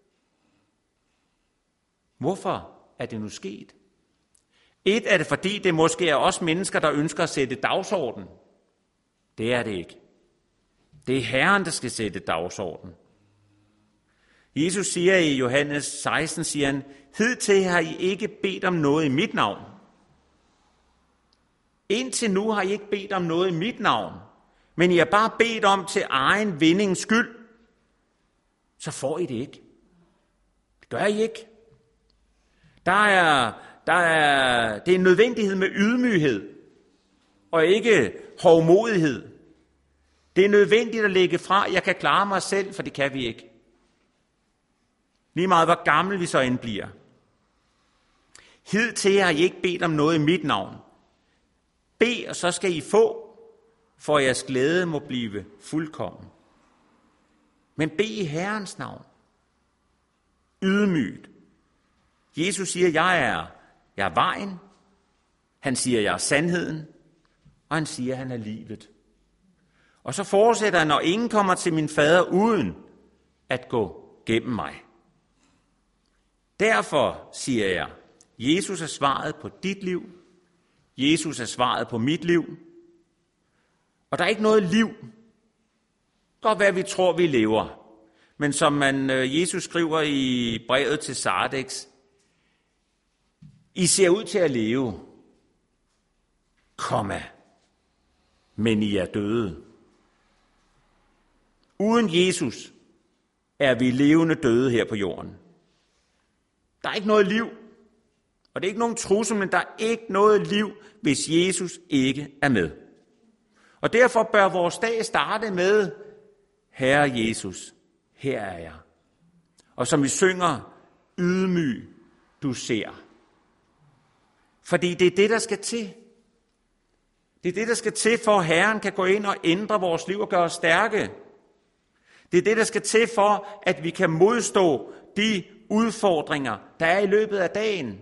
Hvorfor er det nu sket? Er det fordi, det måske er os mennesker, der ønsker at sætte dagsorden. Det er det ikke. Det er Herren, der skal sætte dagsorden. Jesus siger i Johannes 16, siger han, hidtil har I ikke bedt om noget i mit navn. Indtil nu har I ikke bedt om noget i mit navn, men I har bare bedt om til egen vindings skyld. Så får I det ikke. Det gør I ikke. Det er en nødvendighed med ydmyghed, og ikke hovmodighed. Det er nødvendigt at lægge fra, jeg kan klare mig selv, for det kan vi ikke. Lige meget hvor gammel vi så end bliver. Hidtil har I ikke bedt om noget i mit navn. Bed, og så skal I få, for jeres glæde må blive fuldkommen. Men bed i Herrens navn. Ydmygt. Jesus siger, jeg er vejen. Han siger, jeg er sandheden. Og han siger, han er livet. Og så fortsætter han, når ingen kommer til min fader uden at gå gennem mig. Derfor siger jeg, Jesus er svaret på dit liv. Jesus er svaret på mit liv. Og der er ikke noget liv. Godt være, vi tror, vi lever. Men som Jesus skriver i brevet til Sardex, I ser ud til at leve, men I er døde. Uden Jesus er vi levende døde her på jorden. Der er ikke noget liv, og det er ikke nogen trussel, men der er ikke noget liv, hvis Jesus ikke er med. Og derfor bør vores dag starte med, Herre Jesus, her er jeg. Og som vi synger, ydmyg, du ser. Fordi det er det, der skal til. Det er det, der skal til, for at Herren kan gå ind og ændre vores liv og gøre os stærke. Det er det, der skal til for, at vi kan modstå de udfordringer, der er i løbet af dagen.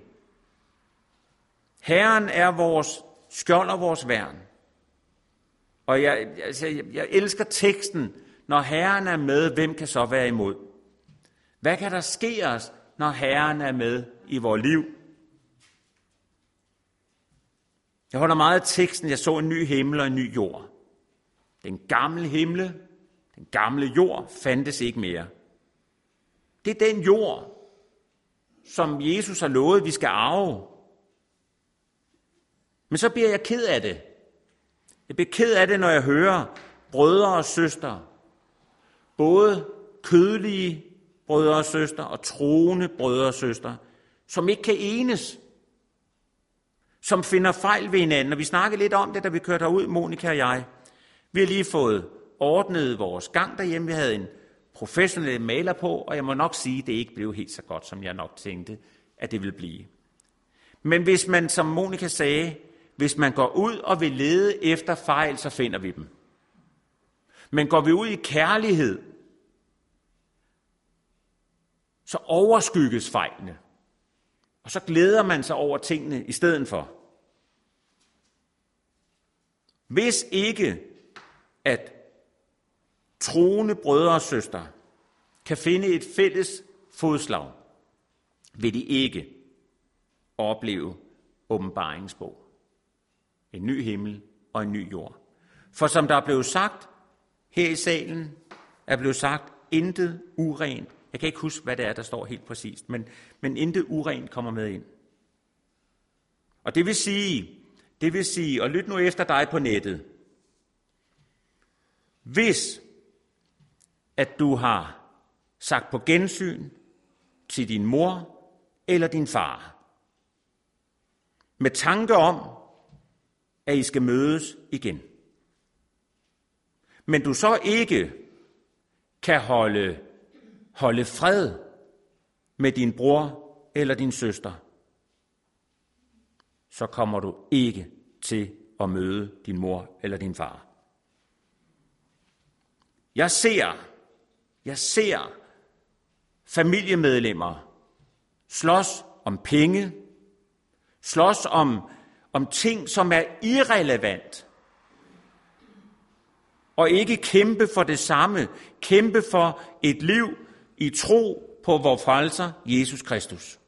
Herren er vores skjold og vores værn. Og jeg elsker teksten, når Herren er med, hvem kan så være imod? Hvad kan der ske os, når Herren er med i vores liv? Jeg holder meget af teksten, jeg så en ny himmel og en ny jord. Den gamle himmel, den gamle jord fandtes ikke mere. Det er den jord, som Jesus har lovet, vi skal arve. Men så bliver jeg ked af det. Jeg bliver ked af det, når jeg hører brødre og søstre, både kødelige brødre og søstre og troende brødre og søstre, som ikke kan enes, som finder fejl ved hinanden. Og vi snakkede lidt om det, da vi kørte herud, Monika og jeg. Vi har lige fået ordnet vores gang derhjemme. Vi havde en professionel maler på, og jeg må nok sige, at det ikke blev helt så godt, som jeg nok tænkte, at det ville blive. Men hvis man, som Monika sagde, hvis man går ud og vil lede efter fejl, så finder vi dem. Men går vi ud i kærlighed, så overskygges fejlene. Og så glæder man sig over tingene i stedet for. Hvis ikke, at troende brødre og søstre kan finde et fælles fodslag, vil de ikke opleve åbenbaringsbog. En ny himmel og en ny jord. For som der er blevet sagt her i salen, er blevet sagt, intet urent. Jeg kan ikke huske, hvad det er, der står helt præcist, men intet urent kommer med ind. Og det vil sige, og lyt nu efter dig på nettet, hvis at du har sagt på gensyn til din mor eller din far, med tanke om, at I skal mødes igen, men du så ikke kan holde fred med din bror eller din søster, så kommer du ikke til at møde din mor eller din far. Jeg ser familiemedlemmer slås om penge, slås om ting, som er irrelevant og ikke kæmpe for det samme. Kæmpe for et liv i tro på vor frelser, Jesus Kristus.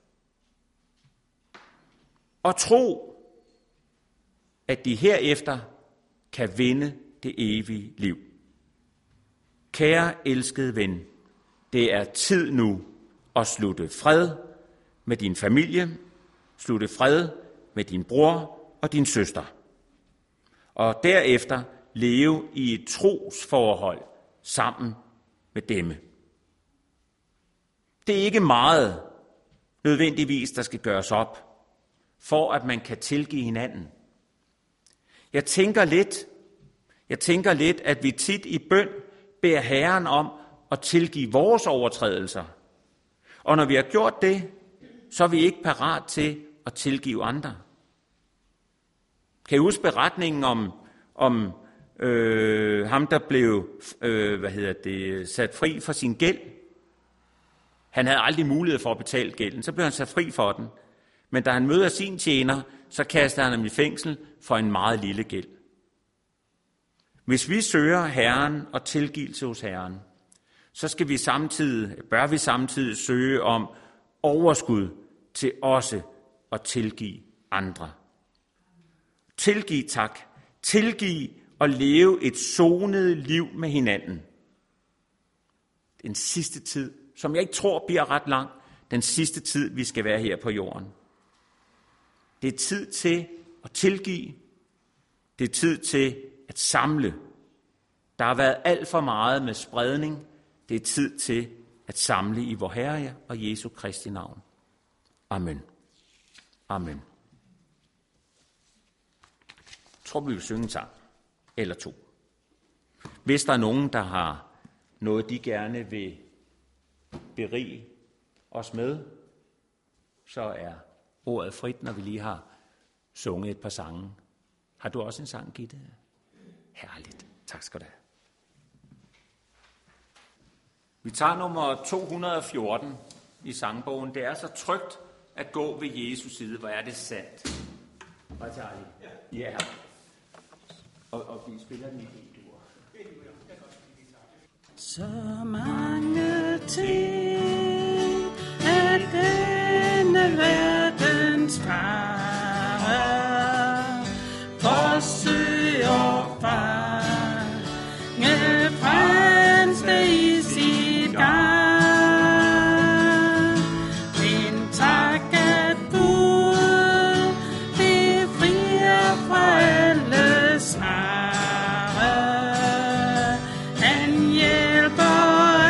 Og tro, at de herefter kan vinde det evige liv. Kære elskede ven, det er tid nu at slutte fred med din familie, slutte fred med din bror og din søster, og derefter leve i et trosforhold sammen med dem. Det er ikke meget nødvendigvis, der skal gøres op, for at man kan tilgive hinanden. Jeg tænker lidt, at vi tit i bøn beder Herren om at tilgive vores overtrædelser. Og når vi har gjort det, så er vi ikke parat til at tilgive andre. Kan I huske beretningen om ham, der blev sat fri for sin gæld? Han havde aldrig mulighed for at betale gælden, så blev han sat fri for den. Men da han møder sin tjener, så kaster han ham i fængsel for en meget lille gæld. Hvis vi søger Herren og tilgivelse hos Herren, så bør vi samtidig søge om overskud til også at tilgive andre. Tilgiv tak. Tilgiv og leve et sonet liv med hinanden. Den sidste tid, som jeg ikke tror bliver ret lang, den sidste tid, vi skal være her på jorden. Det er tid til at tilgive. Det er tid til at samle. Der har været alt for meget med spredning. Det er tid til at samle i vor Herre og Jesu Kristi navn. Amen. Amen. Jeg tror, vi vil synge en sang eller to. Hvis der er nogen, der har noget, de gerne vil berige os med, så er ordet frit, når vi lige har sunget et par sange. Har du også en sang, Gitte? Herligt. Tak skal du have. Vi tager nummer 214 i sangbogen. Det er så trygt at gå ved Jesus side. Hvor er det sandt? Hvad tager I? Ja. Og vi spiller den i D-dur. Så mange ting at denne verdens fare forsøger fange frelste i sit gang. Men tak at Gud befrier fra alle snare. Han hjælper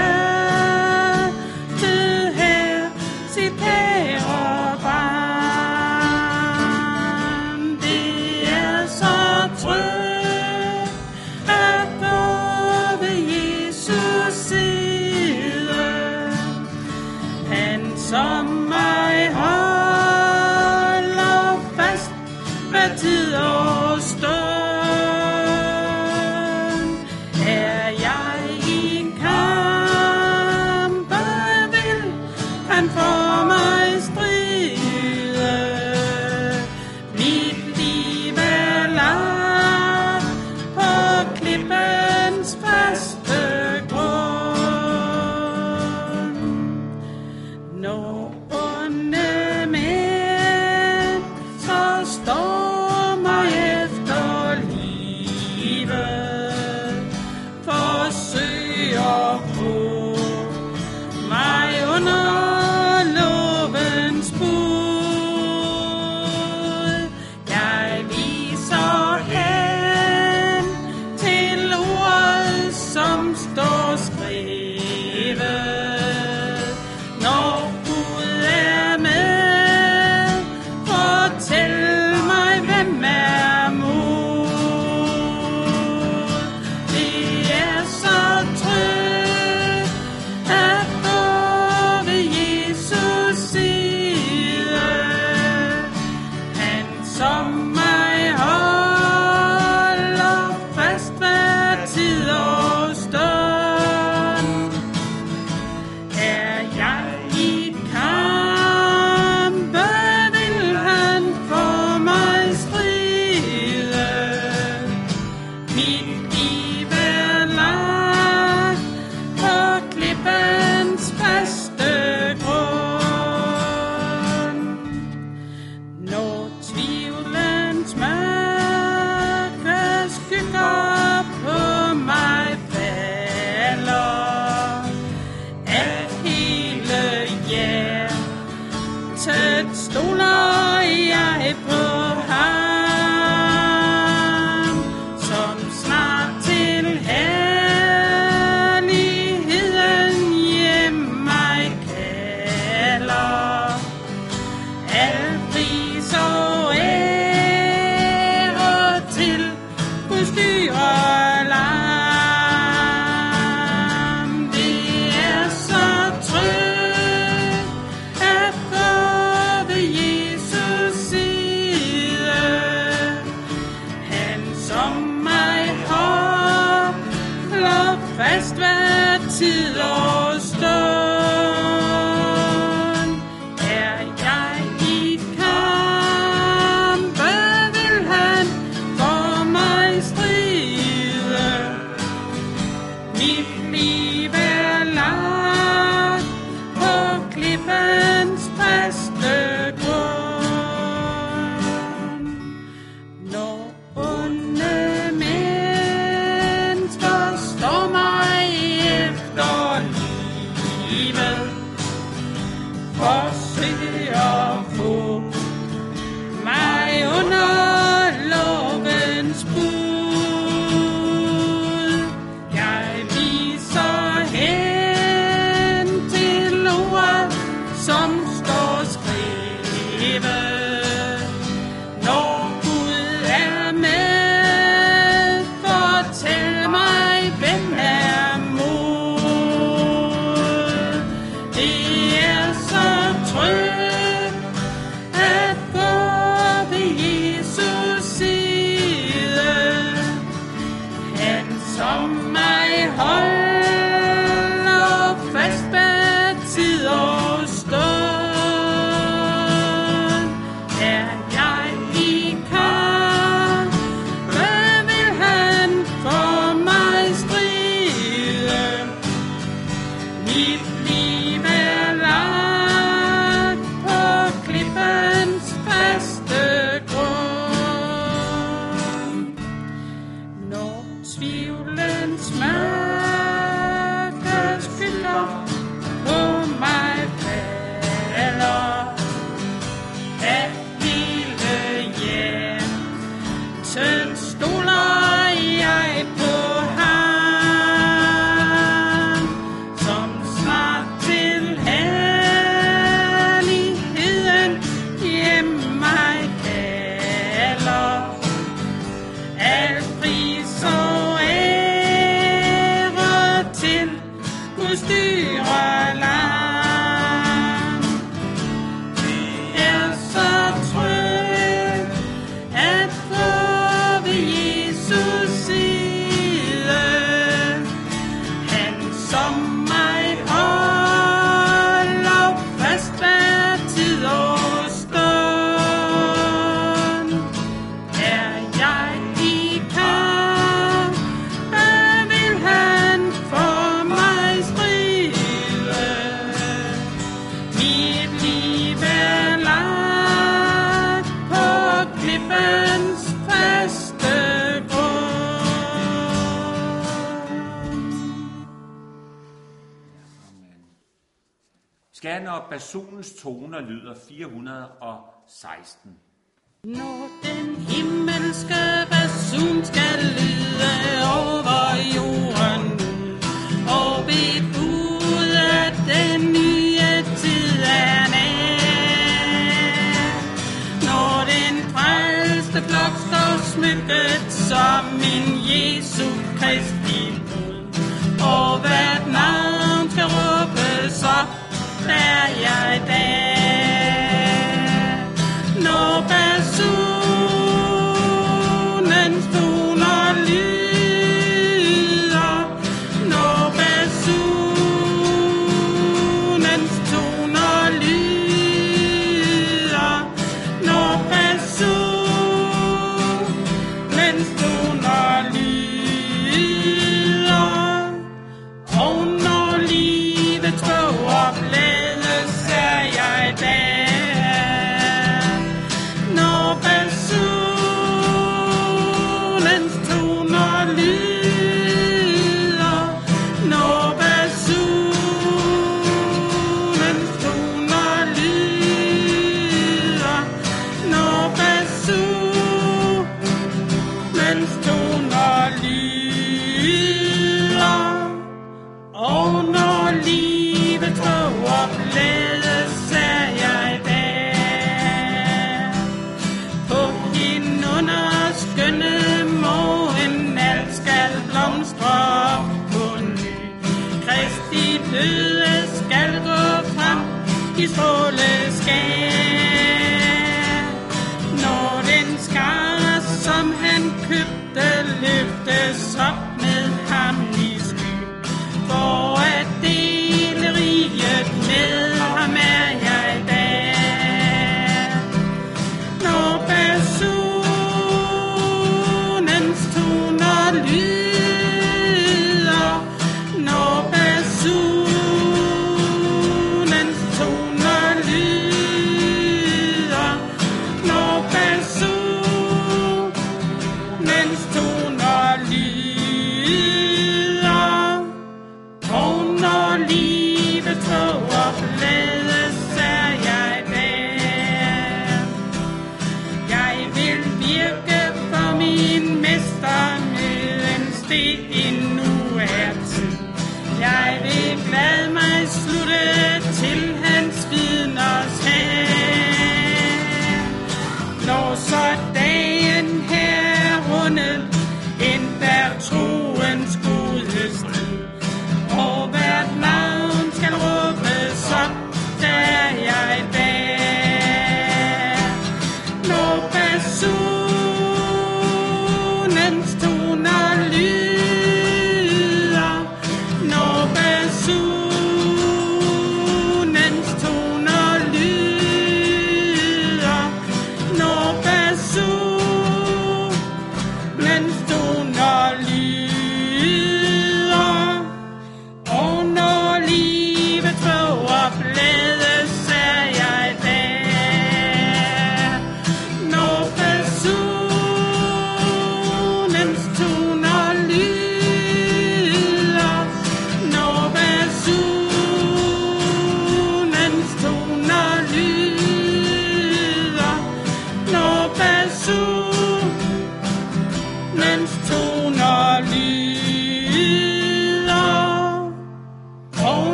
altid her sit kære barn. Det er så trygt at gå ved Jesus side. Han som mig holder fast med tid og stund. Er jeg i en kamp, vil han for mig stride. Mit liv er lagt på klippens faste grund. Når onde mænd så stormer efter livet, forsøger på mig under lovens bud. Jeg viser hen til ordet, som står skrevet. Når Gud er med tæt stoler jeg på ham, som snart til herligheden hjem mig kalder. Al pris og ære til Guds dyre lam. Det er så trygt at gå ved Jesus side. Han som mig holder fast hver tid og stund. Er jeg i kampe, vil han for mig stride. Mit liv er lagt på klippens faste grund. Når onde mennesker står mig efter livet, forsøger at få mig under lovens bud. Jeg viser hen til ordet, som står skrevet. Når Gud er med, fortæl mig, hvem er mod. Det er så trygt at gå ved Jesus side. Han som mig holder fast hver tid og stund. Er jeg i kamp, vil han for mig stride. Mit liv er lagt på klippens faste grund. Når tvivlens mørke skylder på mig falder, at hele hjertet stoler jeg på ham, som snart til herligheden hjem mig kalder. Al pris og ære til Guds dyre lam. Det er så trygt at gå ved Jesus side. Han som mig holder fast hver tid og stund. Er jeg i kamp, vil han for mig stride. Mit liv er lagt på klippens faste grund. Skal når basunens toner lyder 416. Når den himmelske basun skal lyde over jorden og bebude, at den nye tid er nær. Når den frelste flok står smykket som min Jesu Kristi brud, og hvert navn skal råbes op, der er jeg der. Når basunens toner lyder, når basunens toner lyder, når basunens toner lyder, og når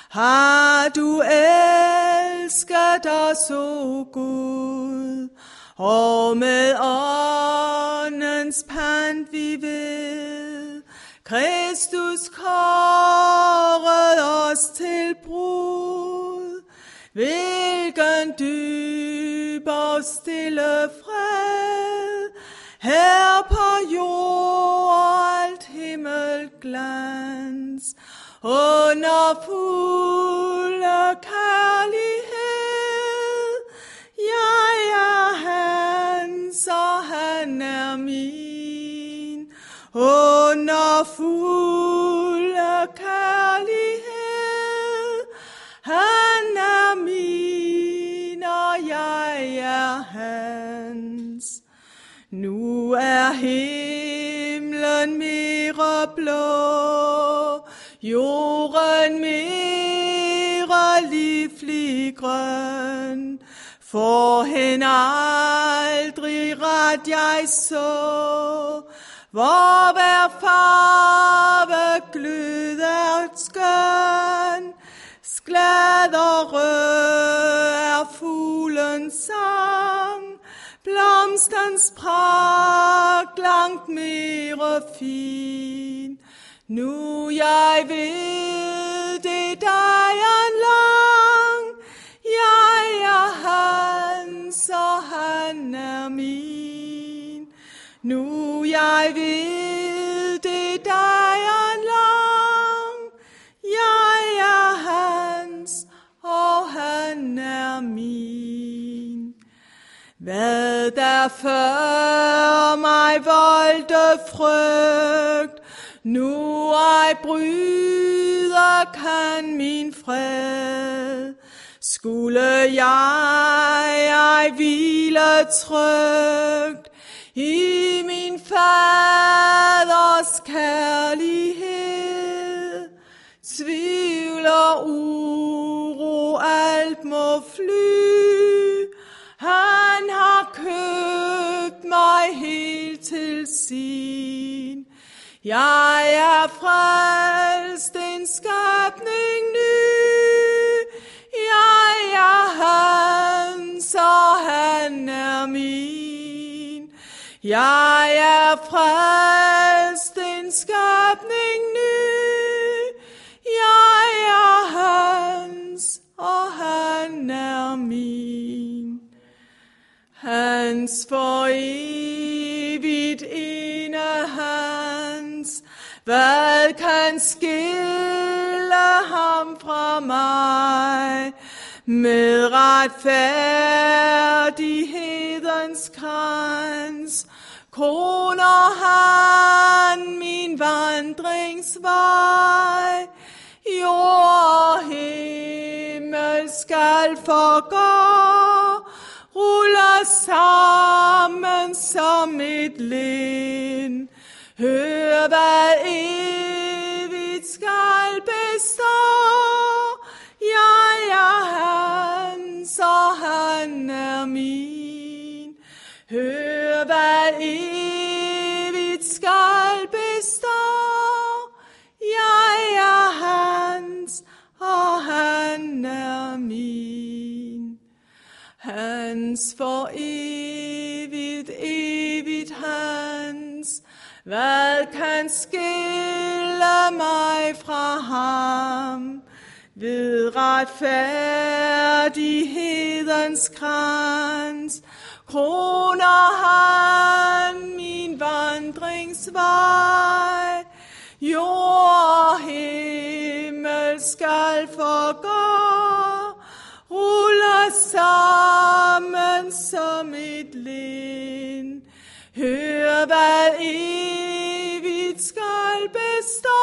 Har du elsket os, o Gud, og med åndens pant vi ved, Kristus kåret os til brud. Hvilken dyb og stille fred, her på jord alt himmelglans, under fulde kærlighed. Jeg er hans, og han er min, under fulde kærlighed. Han er min, og jeg er hans. Nu er himlen mere blå, jorden mere livlig grøn. Forhen aldrig ret jeg så, hvor hver farve gløder skøn. Glad og rød er fuglens sang, blomstens pragt langt mere fin. Nu jeg ved det dagen lang, jeg er hans, og han er min. Nu jeg ved det dagen lang, jeg er hans, og han er min. Hvad der før mig voldte frygt, nu ej bryder kan min fred. Skulle jeg hvile trygt i min faders kærlighed, tvivl og uro alt må fly. Han har købt mig helt til sin. Jeg er frelst, en skabning ny. Jeg er hans, og han er min. Jeg er frelst, en skabning ny. Jeg er hans, og han er min. Hans for evigt ene hans, hvad kan skille ham fra mig? Med retfærdighedens krans kroner han min vandringsvej. Jord og himmel skal forgå, ruller sammen som et lind. Hør, hvad evigt skal bestå. Jeg er hans, og han er min. Hør, hvad evigt skal bestå. Jeg er hans, og han er min. Hans for evigt, evigt hans. Hvad kan skille mig fra ham? Ved retfærdighedens krans kroner han min vandringsvej. Jord og himmel skal forgå, ruller sammen som et lind. Hør, hvad evigt skal bestå.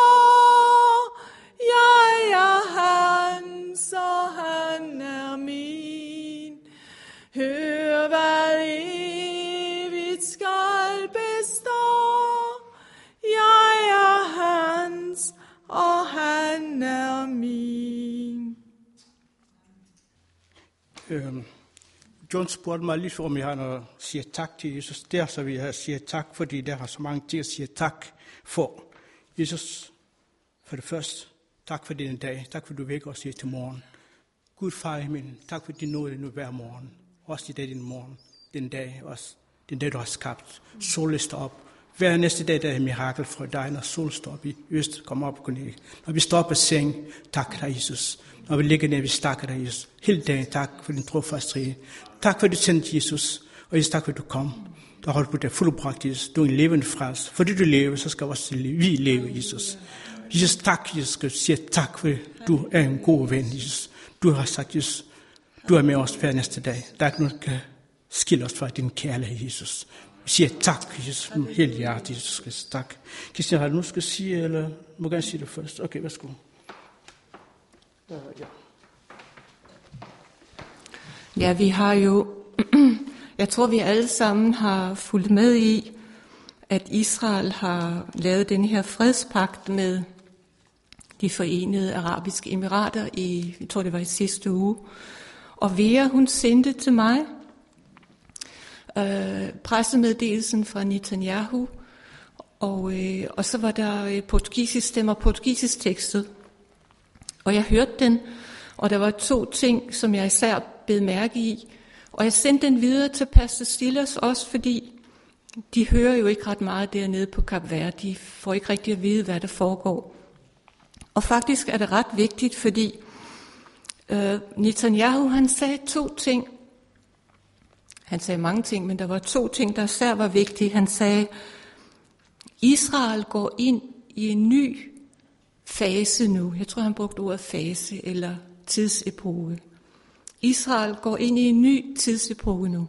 Jeg er hans, og han er min. Hør, hvad evigt skal bestå. Jeg er hans, og han er min. John spurgte mig lige om jeg har noget siger tak til Jesus. Der så vi har siger tak, fordi der har så mange ting at sige tak for. Jesus, for det første, Tak for denne dag. Tak for, du vækker os her til morgen. Gud far i himlen, tak for din nåde nu hver morgen. Også i dag din morgen. Den dag også. Den dag, du har skabt. Solen står op. Hver næste dag, der er et mirakel for dig, når solen står op i øst, kommer op og går ned. Når vi står på seng, tak dig, Jesus. Når vi ligger ned, vi stakker dig, Jesus. Hele dagen, tak for din trofasthed. Tak for, at du sendte Jesus. Og Jesus, tak for, at du kom. Der holdt på det fuldbragt, Jesus. Du er en levende frels. Fordi du lever, så skal også vi leve, Jesus. Jesus, tak, Jesus. Jeg siger tak, for du er en god ven, Jesus. Du har sagt, Jesus, du er med os hver næste dag. Der er ikke noget, der kan skille os fra din kærlighed, Jesus. Vi siger tak, Jesus, med hele hjertet, Jesus Kristus. Tak. Christian, har du noget, skal sige, eller må gerne sige det først? Okay, værsgo. Ja, vi har jo, jeg tror, vi alle sammen har fulgt med i, at Israel har lavet den her fredspagt med de Forenede Arabiske Emirater jeg tror det var i sidste uge. Og Vera, hun sendte til mig pressemeddelelsen fra Netanyahu, og så var der portugisisk tekstet. Og jeg hørte den, og der var 2 ting, som jeg især bed mærke i. Og jeg sendte den videre til Pastor Stillers også, fordi de hører jo ikke ret meget dernede på Kap Verde. De får ikke rigtig at vide, hvad der foregår. Og faktisk er det ret vigtigt, fordi Netanyahu, han sagde 2 ting. Han sagde mange ting, men der var 2 ting, der især var vigtige. Han sagde, Israel går ind i en ny fase nu. Jeg tror, han brugte ordet fase eller tidsepoke. Israel går ind i en ny tidsepoke nu.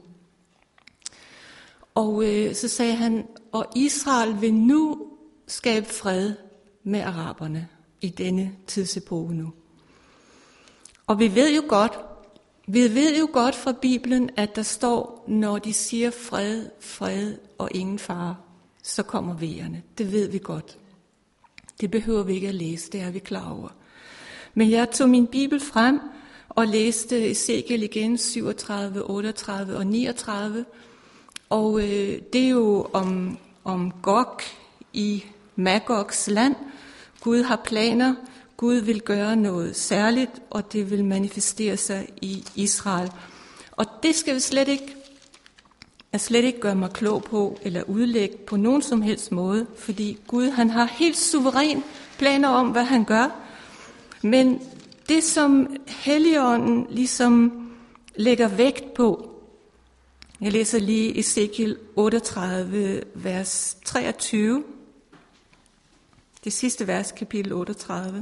Og så sagde han, og Israel vil nu skabe fred med araberne i denne tidsepoke nu. Og vi ved jo godt fra Bibelen, at der står, når de siger fred og ingen fare, så kommer vejerne. Det ved vi godt. Det behøver vi ikke at læse, det er vi klar over. Men jeg tog min Bibel frem og læste Ezekiel igen, 37, 38 og 39. Og det er jo om Gog i Magogs land. Gud har planer. Gud vil gøre noget særligt, og det vil manifestere sig i Israel. Og det skal vi slet ikke gøre mig klog på, eller udlægge på nogen som helst måde, fordi Gud, han har helt suveræn planer om, hvad han gør. Men det, som Helligånden ligesom lægger vægt på, jeg læser lige Ezekiel 38, vers 23, det sidste vers, kapitel 38.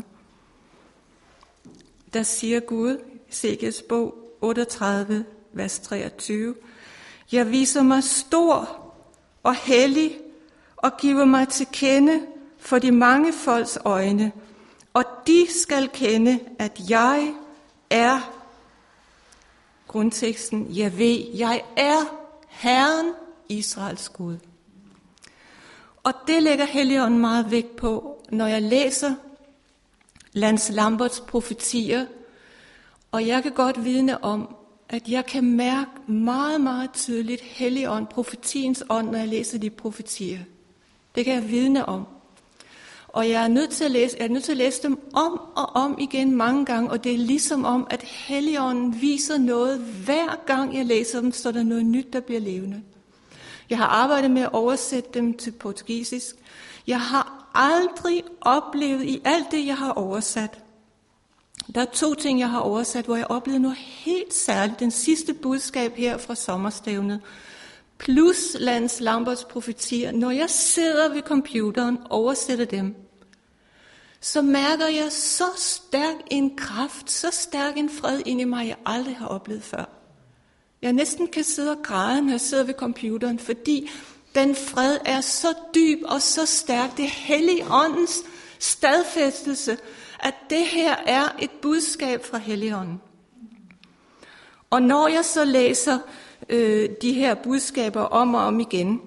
Der siger Gud, Ezekiels bog 38, vers 23, jeg viser mig stor og hellig og giver mig til kende for de mange folks øjne, og de skal kende, at jeg er, grundteksten, jeg er Herren Israels Gud. Og det lægger Helligånden meget vægt på, når jeg læser Lance Lamberts profetier, og jeg kan godt vidne om, at jeg kan mærke meget, meget tydeligt Helligånd, profetiens ånd, når jeg læser de profetier. Det kan jeg vidne om. Og jeg er nødt til at læse dem om og om igen mange gange, og det er ligesom om, at Helligånden viser noget. Hver gang jeg læser dem, så er der noget nyt, der bliver levende. Jeg har arbejdet med at oversætte dem til portugisisk. Jeg har aldrig oplevet i alt det, jeg har oversat. Der er 2 ting, jeg har oversat, hvor jeg oplevede noget helt særligt. Den sidste budskab her fra sommerstævnet, plus Lance Lamberts profetier. Når jeg sidder ved computeren og oversætter dem, så mærker jeg så stærk en kraft, så stærk en fred ind i mig, jeg aldrig har oplevet før. Jeg næsten kan sidde og græde, når jeg sidder ved computeren, fordi den fred er så dyb og så stærk. Det er Helligåndens stadfæstelse, at det her er et budskab fra Helligånden. Og når jeg så læser de her budskaber om og om igen,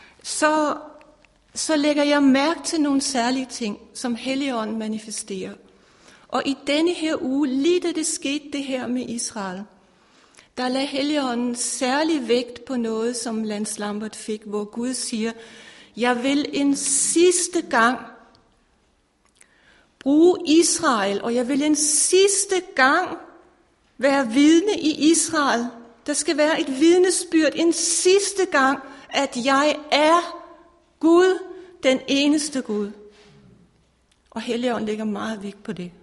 så lægger jeg mærke til nogle særlige ting, som Helligånden manifesterer. Og i denne her uge, lige da det skete det her med Israel, der lagde Helligånden særlig vægt på noget, som Lance Lambert fik, hvor Gud siger, jeg vil en sidste gang bruge Israel, og jeg vil en sidste gang være vidne i Israel. Der skal være et vidnesbyrd en sidste gang, at jeg er Gud, den eneste Gud. Og Helligånden lægger meget vægt på det.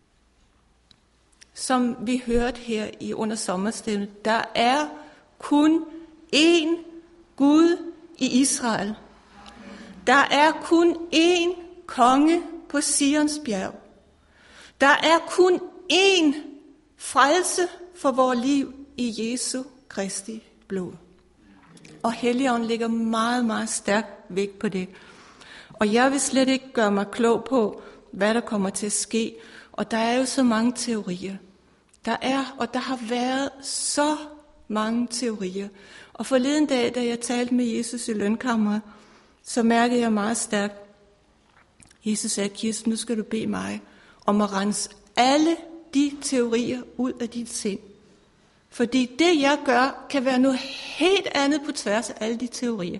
Som vi hørte her under sommerstemmet, der er kun én Gud i Israel. Der er kun én konge på Sions bjerg. Der er kun én frelse for vores liv i Jesu Kristi blod. Og Helligånden lægger meget, meget stærkt vægt på det. Og jeg vil slet ikke gøre mig klog på, hvad der kommer til at ske. Og der er jo så mange teorier. Der har været så mange teorier. Og forleden dag, da jeg talte med Jesus i lønkammeret, så mærkede jeg meget stærkt, Jesus sagde, Kirsten, nu skal du bede mig om at rense alle de teorier ud af dit sind. Fordi det, jeg gør, kan være noget helt andet på tværs af alle de teorier.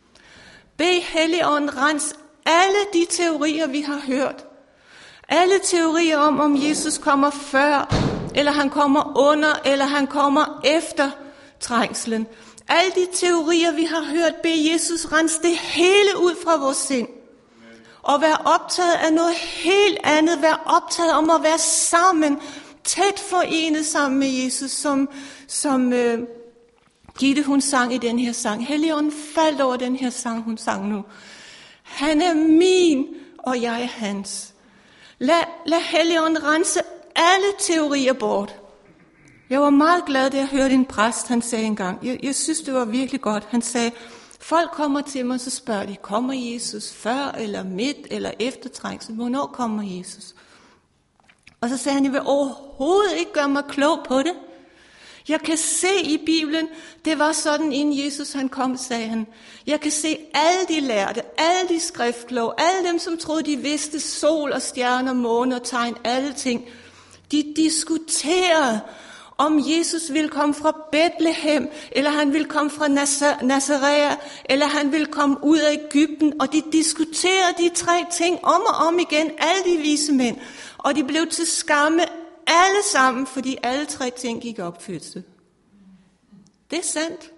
Bed Helligånden rense alle de teorier, vi har hørt. Alle teorier om Jesus kommer før, eller han kommer under, eller han kommer efter trængslen. Alle de teorier, vi har hørt, bed Jesus rense det hele ud fra vores sind. Og være optaget af noget helt andet. Være optaget om at være sammen, tæt forenet sammen med Jesus, som Gitte hun sang i den her sang. Helligånden faldt over den her sang, hun sang nu. Han er min, og jeg er hans. Lad Helligånden rense alle teorier bort. Jeg var meget glad, da jeg hørte en præst, han sagde engang. Jeg synes, det var virkelig godt. Han sagde, folk kommer til mig, så spørger de, kommer Jesus før, eller midt, eller efter trængsel? Hvornår kommer Jesus? Og så sagde han, jeg vil overhovedet ikke gøre mig klog på det. Jeg kan se i Bibelen, det var sådan, inden Jesus han kom, sagde han. Jeg kan se alle de lærte, alle de skriftkloge, alle dem, som troede, de vidste sol og stjerner, måne og tegn, alle ting. De diskuterede, om Jesus ville komme fra Bethlehem, eller han ville komme fra Nazaret, eller han ville komme ud af Egypten. Og de diskuterede de tre ting om og om igen, alle de vise mænd. Og de blev til skamme alle sammen, fordi alle tre ting gik opfyldelse. Det er sandt.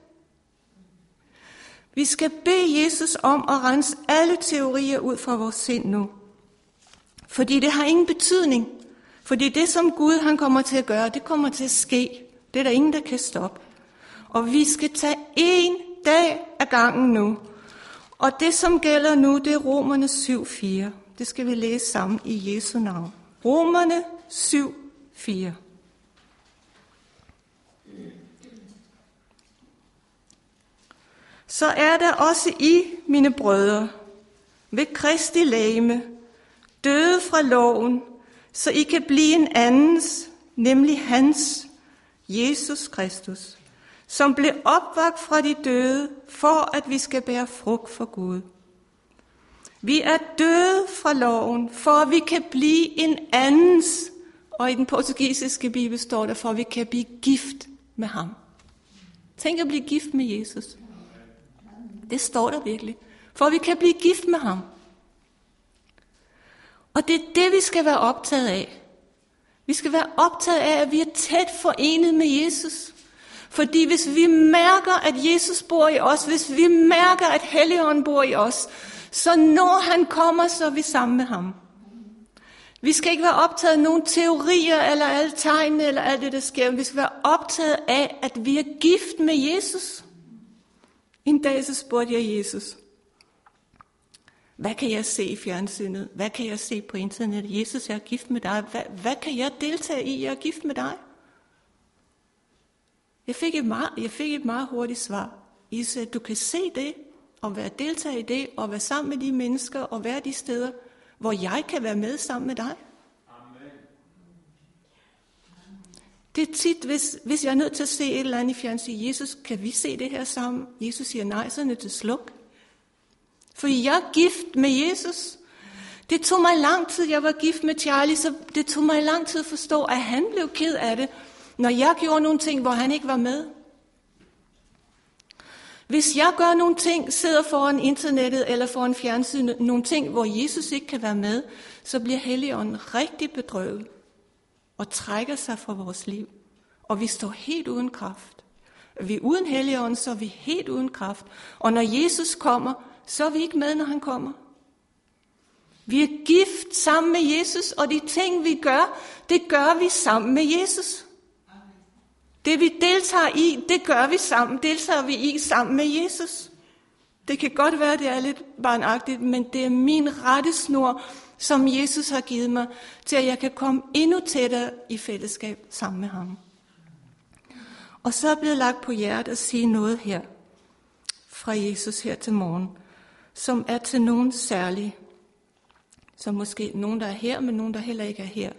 Vi skal bede Jesus om at rense alle teorier ud fra vores sind nu. Fordi det har ingen betydning. Fordi det, som Gud han kommer til at gøre, det kommer til at ske. Det er der ingen, der kan stoppe. Og vi skal tage en dag ad gangen nu. Og det, som gælder nu, det er Romerne 7:4. Det skal vi læse sammen i Jesu navn. Romerne 7:4. Så er der også I, mine brødre, ved Kristi legeme, døde fra loven, så I kan blive en andens, nemlig hans, Jesus Kristus, som blev opvakt fra de døde, for at vi skal bære frugt for Gud. Vi er døde fra loven, for at vi kan blive en andens, og i den portugisiske bibel står der, for at vi kan blive gift med ham. Tænk at blive gift med Jesus. Det står der virkelig. For at vi kan blive gift med ham. Og det er det, vi skal være optaget af. Vi skal være optaget af, at vi er tæt forenet med Jesus. Fordi hvis vi mærker, at Jesus bor i os, hvis vi mærker, at Helligånden bor i os, så når han kommer, så er vi sammen med ham. Vi skal ikke være optaget af nogle teorier, eller alle tegnene, eller alt det, der sker. Vi skal være optaget af, at vi er gift med Jesus. En dag så spurgte jeg Jesus, hvad kan jeg se i fjernsynet? Hvad kan jeg se på internet? Jesus, jeg er gift med dig. Hvad kan jeg deltage i? Jeg er gift med dig. Jeg fik et meget hurtigt svar. Jesus sagde, du kan se det, og være deltage i det, og være sammen med de mennesker, og være de steder, hvor jeg kan være med sammen med dig. Amen. Det er tit, hvis jeg er nødt til at se et eller andet i fjernsynet, Jesus, kan vi se det her sammen? Jesus siger nej, så er jeg nødt til at slukke. Fordi jeg er gift med Jesus. Det tog mig lang tid, jeg var gift med Charlie, så det tog mig lang tid at forstå, at han blev ked af det, når jeg gjorde nogle ting, hvor han ikke var med. Hvis jeg gør nogle ting, sidder foran internettet eller foran fjernsynet, nogle ting, hvor Jesus ikke kan være med, så bliver Helligånden rigtig bedrøvet og trækker sig fra vores liv. Og vi står helt uden kraft. Vi er uden Helligånden, så er vi helt uden kraft. Og når Jesus kommer, så er vi ikke med, når han kommer. Vi er gift sammen med Jesus, og de ting, vi gør, det gør vi sammen med Jesus. Det vi deltager i, det gør vi sammen. Deltager vi i sammen med Jesus. Det kan godt være, det er lidt barnagtigt, men det er min rettesnor, som Jesus har givet mig, til at jeg kan komme endnu tættere i fællesskab sammen med ham. Og så er jeg blevet lagt på hjertet at sige noget her fra Jesus her til morgen, som er til nogen særlig. Så måske nogen, der er her, men nogen, der heller ikke er her.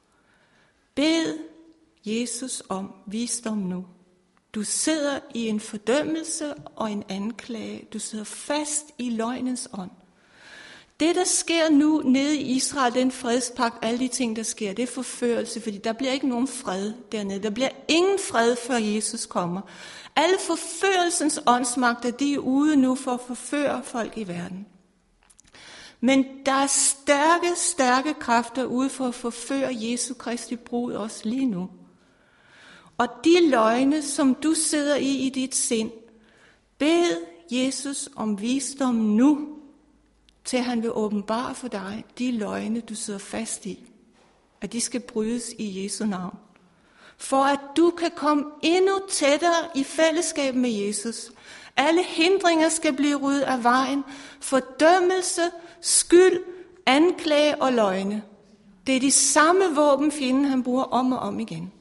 Bed Jesus om visdom nu. Du sidder i en fordømmelse og en anklage. Du sidder fast i løgnens ånd. Det, der sker nu nede i Israel, den fredspagt, alle de ting, der sker, det er forførelse, fordi der bliver ikke nogen fred dernede. Der bliver ingen fred, før Jesus kommer. Alle forførelsens åndsmagter, de er ude nu for at forføre folk i verden. Men der er stærke kræfter ude for at forføre Jesu Kristi brud også lige nu. Og de løgne, som du sidder i dit sind, bed Jesus om visdom nu, til han vil åbenbare for dig de løgne, du sidder fast i, at de skal brydes i Jesu navn. For at du kan komme endnu tættere i fællesskab med Jesus. Alle hindringer skal blive ryddet af vejen. Fordømmelse, skyld, anklage og løgne. Det er de samme våben, fjenden han bruger om og om igen.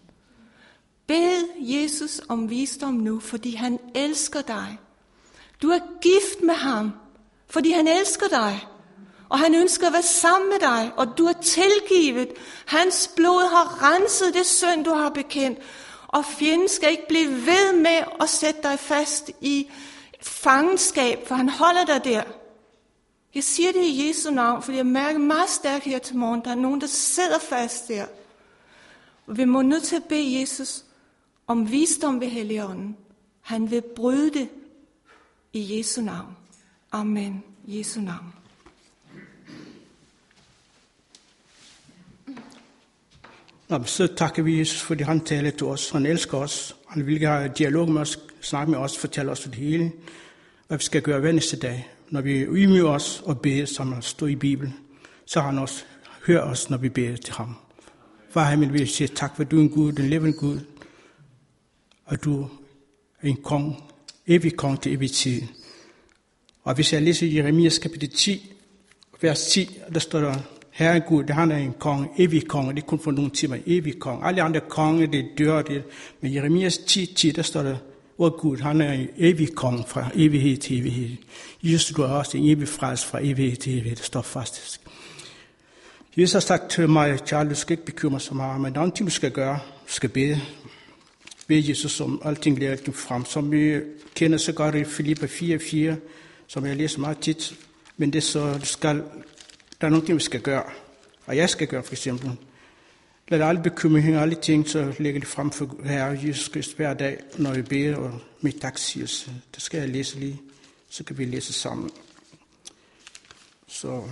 Bed Jesus om visdom nu, fordi han elsker dig. Du er gift med ham, fordi han elsker dig. Og han ønsker at være sammen med dig, og du er tilgivet. Hans blod har renset det synd, du har bekendt. Og fjenden skal ikke blive ved med at sætte dig fast i fangenskab, for han holder dig der. Jeg siger det i Jesu navn, fordi jeg mærker meget stærkt her til morgen, der er nogen, der sidder fast der. Og vi må nødt til at bede Jesus om visdom ved Helligånden. Han vil bryde det i Jesu navn. Amen. Jesu navn. Så takker vi Jesus, fordi han taler til os. Han elsker os. Han vil have dialog med os, snakke med os, fortælle os det hele, hvad vi skal gøre hver næste dag. Når vi ydmyger os og beder, som der står i Bibelen, så han også hører os, når vi beder til ham. Far himmel, vil sige tak, for du er en Gud, den levende Gud, og du er en konge, evig konge til evig tid. Og hvis jeg læser Jeremias kapitel 10, vers 10, der står der, Herre Gud, han er en konge, evig konge, det er kun for nogle timer, evig konge. Alle andre konge, det dør, det. Men Jeremias 10, der står der, Gud, han er en evig konge fra evighed til evighed. Jesus, du er også en evig frels fra evighed til evighed, det står faktisk. Jesus har sagt til mig, Charles, du skal ikke bekymre så meget, men der er en ting, du skal gøre, du skal bede. Bede Jesus om alting lærer du frem, som vi kender så godt i Filipper 4:4, som jeg læser meget tit, men det er så, der er nogle ting, vi skal gøre, og jeg skal gøre for eksempel. Lad alle bekymringer, alle ting, så lægger det frem for Herre Jesus Kristus hver dag, når vi beder, og mit taksigelse. Det skal jeg læse lige, så kan vi læse sammen. Så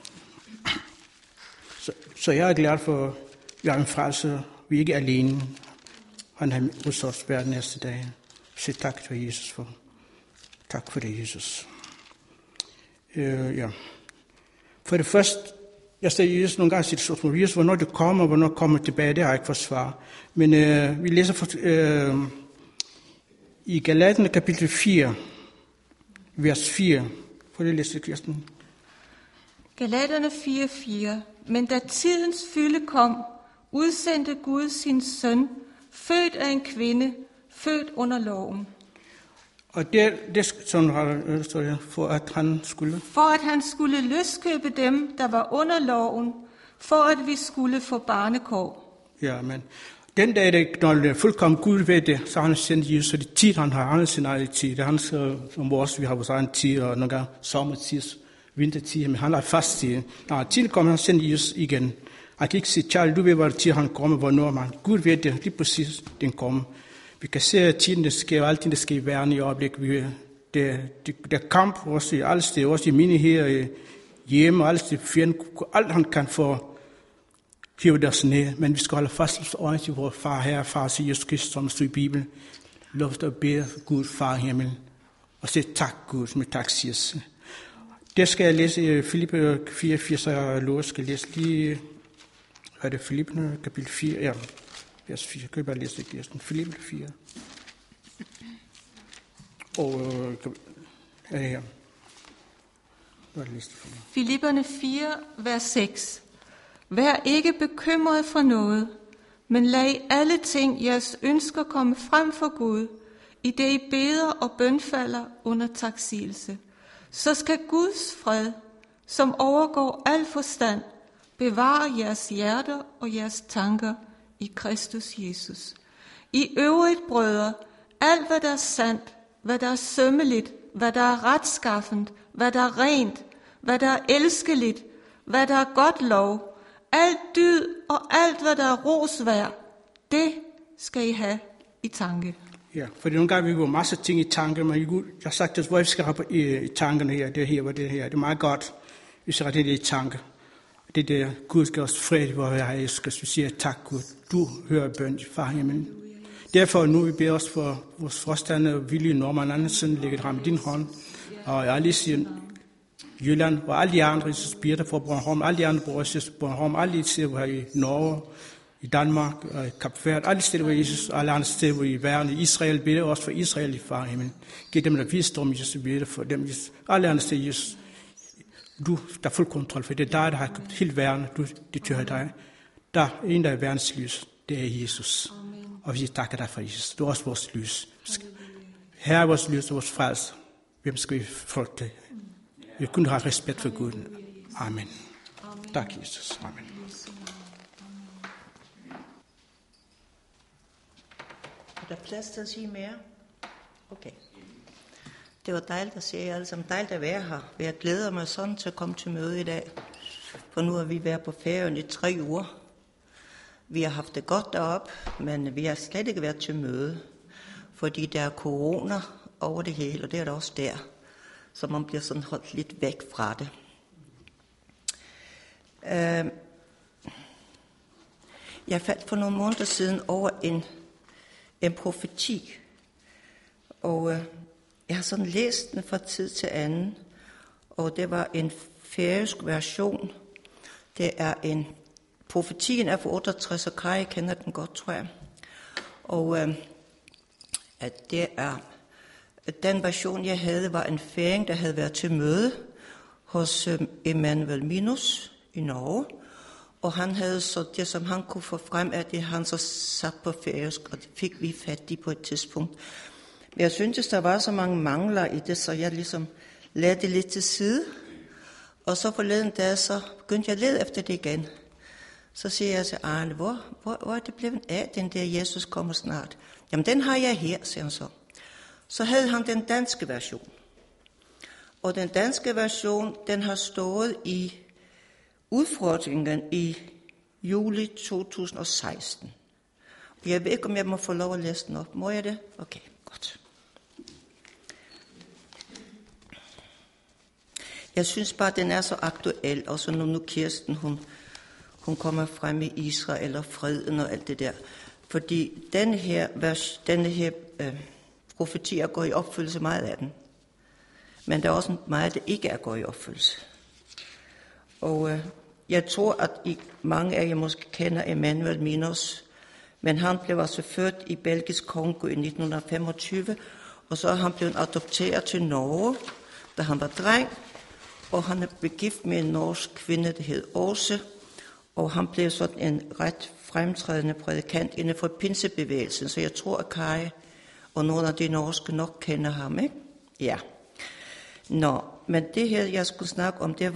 jeg er glad for, at vi har en frelse, vi er ikke alene. Han har hos os hver næste dag. Så tak for Jesus for. Tak for det, Jesus. Ja. For det første, jeg sagde Jesus nogle gange sit spørgsmål, Jesus, hvornår du kommer, hvornår kommer tilbage, det har jeg ikke fået svar. Men vi læser i Galaterne kapitel 4, vers 4. For det læser Kirsten. Galaterne 4:4. Men da tidens fylde kom, udsendte Gud sin søn, født af en kvinde, født under loven. Og det sådan har står for at han skulle? For at han skulle løskøbe dem, der var under loven, for at vi skulle få barnekår. Ja, men den dag, når fuldkommen Gud ved det, så har han sendt Jesus, så det tid, han har sin egen tid. Det er han, som vores, vi har vores egen tid, og nogle gange sommertid, vintertid, men han har fast tid. Når tiden kommer, han sendt Jesus igen. Han kan ikke sige, Charles, du ved, hvor tid han kommer, hvornår man. Gud ved det, lige præcis, den kommer. Vi kan se, at tiden, der sker, og alting, der sker i verden i øjeblikket. Der er kamp også i alle steder, også i mine her hjemme, alle steder, fjenden, alt han kan få hive os ned. Men vi skal holde fast øje til vores far, Herre, far, siger Jesus Kristus, som står i Bibelen. Loft og bede for Gud, far i himlen. Og sige tak, Gud, med tak, siger. Der skal jeg læse Filipper 4, så jeg skal læse lige, hvad er det, Filipper kapitel 4, ja, vers 4, kan jeg bare læse det, Filipper 4. Og er det her? Filipperne 4, vers 6. Vær ikke bekymret for noget, men lad i alle ting jeres ønsker komme frem for Gud, i det I beder og bønfalder under taksigelse. Så skal Guds fred, som overgår al forstand, bevare jeres hjerter og jeres tanker i Kristus Jesus. I øvrigt, brødre, alt hvad der er sandt, hvad der er sømmeligt, hvad der er retskaffent, hvad der er rent, hvad der er elskeligt, hvad der er godt lov, alt dyd og alt hvad der er ros værd, det skal I have i tanke. Ja, for nogle gange vi går masser af ting i tanke, men jeg har sagt, at hvor vi skal have i tankerne her, det her, det her, det er meget godt, hvis jeg har det i tanke. Det der, Gud skal også fred, hvor jeg skal sige tak, Gud, du hører bøn i far himmelen. Derfor nu vi beder os for vores forstander og vilje Norman Andersen, lægger ham i din hånd, og jeg lige siger Jylland, og alle de andre, Jesus Birte fra Bornholm, alle de andre bor i Bornholm, alle de steder, hvor jeg er i Norge, i Danmark, og i Kap Verde, alle steder, hvor Jesus, alle andre steder, hvor i verden, i Israel, beder også for Israel i far himmelen. Giv dem der visdom, Jesus Birte, for dem, Jesus, alle andre steder, Jesus, du, der er fuld kontrol, for det er dig, der har købt hele verden, det tør dig. Der er en, der er verdens lys, det er Jesus. Amen. Og vi takker dig for Jesus, du er også vores lys. Herre er vores lys og vores frelse. Hvem skal vi frygte? Vi kun have respekt for Gud. Amen. Tak, Jesus. Amen. Er der plads til at sige mere? Okay. Det var dejligt at se jer alle sammen. Dejligt at være her. Jeg glæder mig sådan til at komme til møde i dag. For nu har vi været på Færøerne i 3 uger. Vi har haft det godt deroppe, men vi har slet ikke været til møde. Fordi der er corona over det hele, og det er der også der. Så man bliver sådan holdt lidt væk fra det. Jeg faldt for nogle måneder siden over en profeti. Og jeg har sådan læst den fra tid til anden. Og det var en færøsk version. Det er profetien er for 68, og Kai kender den godt, tror jeg. Og at det er... Den version, jeg havde, var en færing, der havde været til møde hos Emanuel Minus i Norge. Og han havde så det, som han kunne få frem, at det han så sat på færøsk, og det fik vi fat i på et tidspunkt. Men jeg syntes, der var så mange mangler i det, så jeg ligesom lagde det lidt til side. Og så forleden dag, så begyndte jeg at lede efter det igen. Så siger jeg til Arne, hvor er det blevet af, den der Jesus kommer snart? Jamen, den har jeg her, siger han så. Så havde han den danske version. Og den danske version, den har stået i udfordringen i juli 2016. Jeg ved ikke, om jeg må få lov at læse den op. Må jeg det? Okay, godt. Jeg synes bare, den er så aktuel, også når nu Kirsten, hun kommer frem i Israel og freden og alt det der. Fordi denne her profeti er gået i opfyldelse meget af den. Men der er også meget, der ikke er gået i opfyldelse. Og jeg tror, at mange af jer måske kender Emanuel Minus, men han blev altså født i Belgisk Kongo i 1925, og så er han blevet adopteret til Norge, da han var dreng, og han er blevet gift med en norsk kvinde, der hed Åse, og han blev sådan en ret fremtrædende prædikant inden for pinsebevægelsen, så jeg tror, at Kai og nogle af de norske nok kender ham, ikke? Ja. Nå, men det her, jeg skulle snakke om, det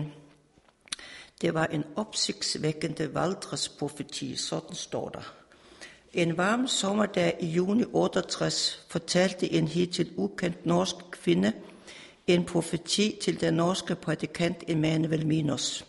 var en opsigtsvækkende Valdres-profeti, sådan står der. En varm sommerdag i juni 68 fortalte en hidtil ukendt norsk kvinde en profeti til den norske prædikant Emanuel Minus.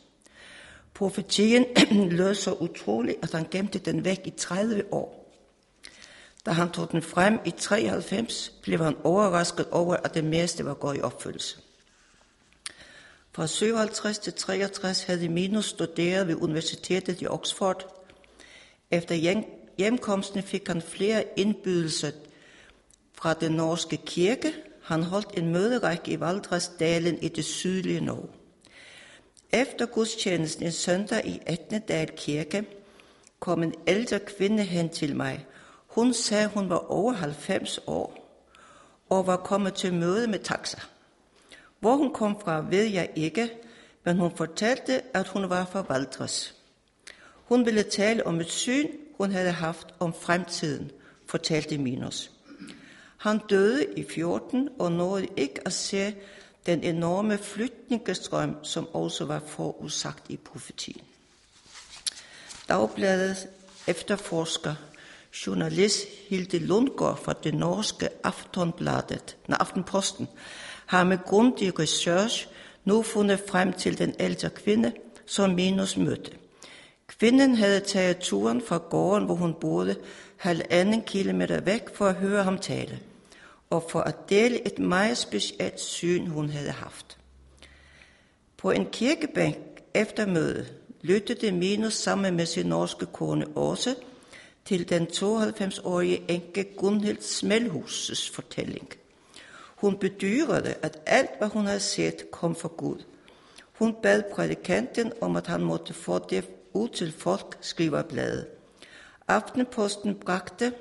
Profetien lød så utrolig, at han gemte den væk i 30 år. Da han tog den frem i 93, blev han overrasket over, at det meste var gået i opfyldelse. Fra 57 til 63 havde Minus studeret ved universitetet i Oxford. Efter hjemkomsten fik han flere indbydelser fra den norske kirke. Han holdt en møderække i Valdresdalen i det sydlige Norge. Efter gudstjenesten en søndag i Etnedal kirke kom en ældre kvinde hen til mig. Hun sagde, hun var over 90 år og var kommet til møde med taxa. Hvor hun kom fra, ved jeg ikke, men hun fortalte, at hun var fra Valdres. Hun ville tale om et syn, hun havde haft om fremtiden, fortalte Minus. Han døde i 14 og nåede ikke at se den enorme flytningestrøm, som også var forudsagt i profetien. Dagbladet efterforsker journalist Hilde Lundgaard fra det norske Aftenposten har med grundig research nu fundet frem til den ældre kvinde, som Minus mødte. Kvinden havde taget turen fra gården, hvor hun boede, 1,5 kilometer væk for at høre ham tale, og for at dele et meget specielt syn, hun havde haft. På en kirkebænk efter mødet lyttede Minus sammen med sin norske kone Åse til den 92-årige enke Gunhild Smelhus' fortælling. Hun bedyrede, at alt, hvad hun havde set, kom fra Gud. Hun bad prædikanten om, at han måtte få det ud til folk, skriver bladet. Aftenposten bragte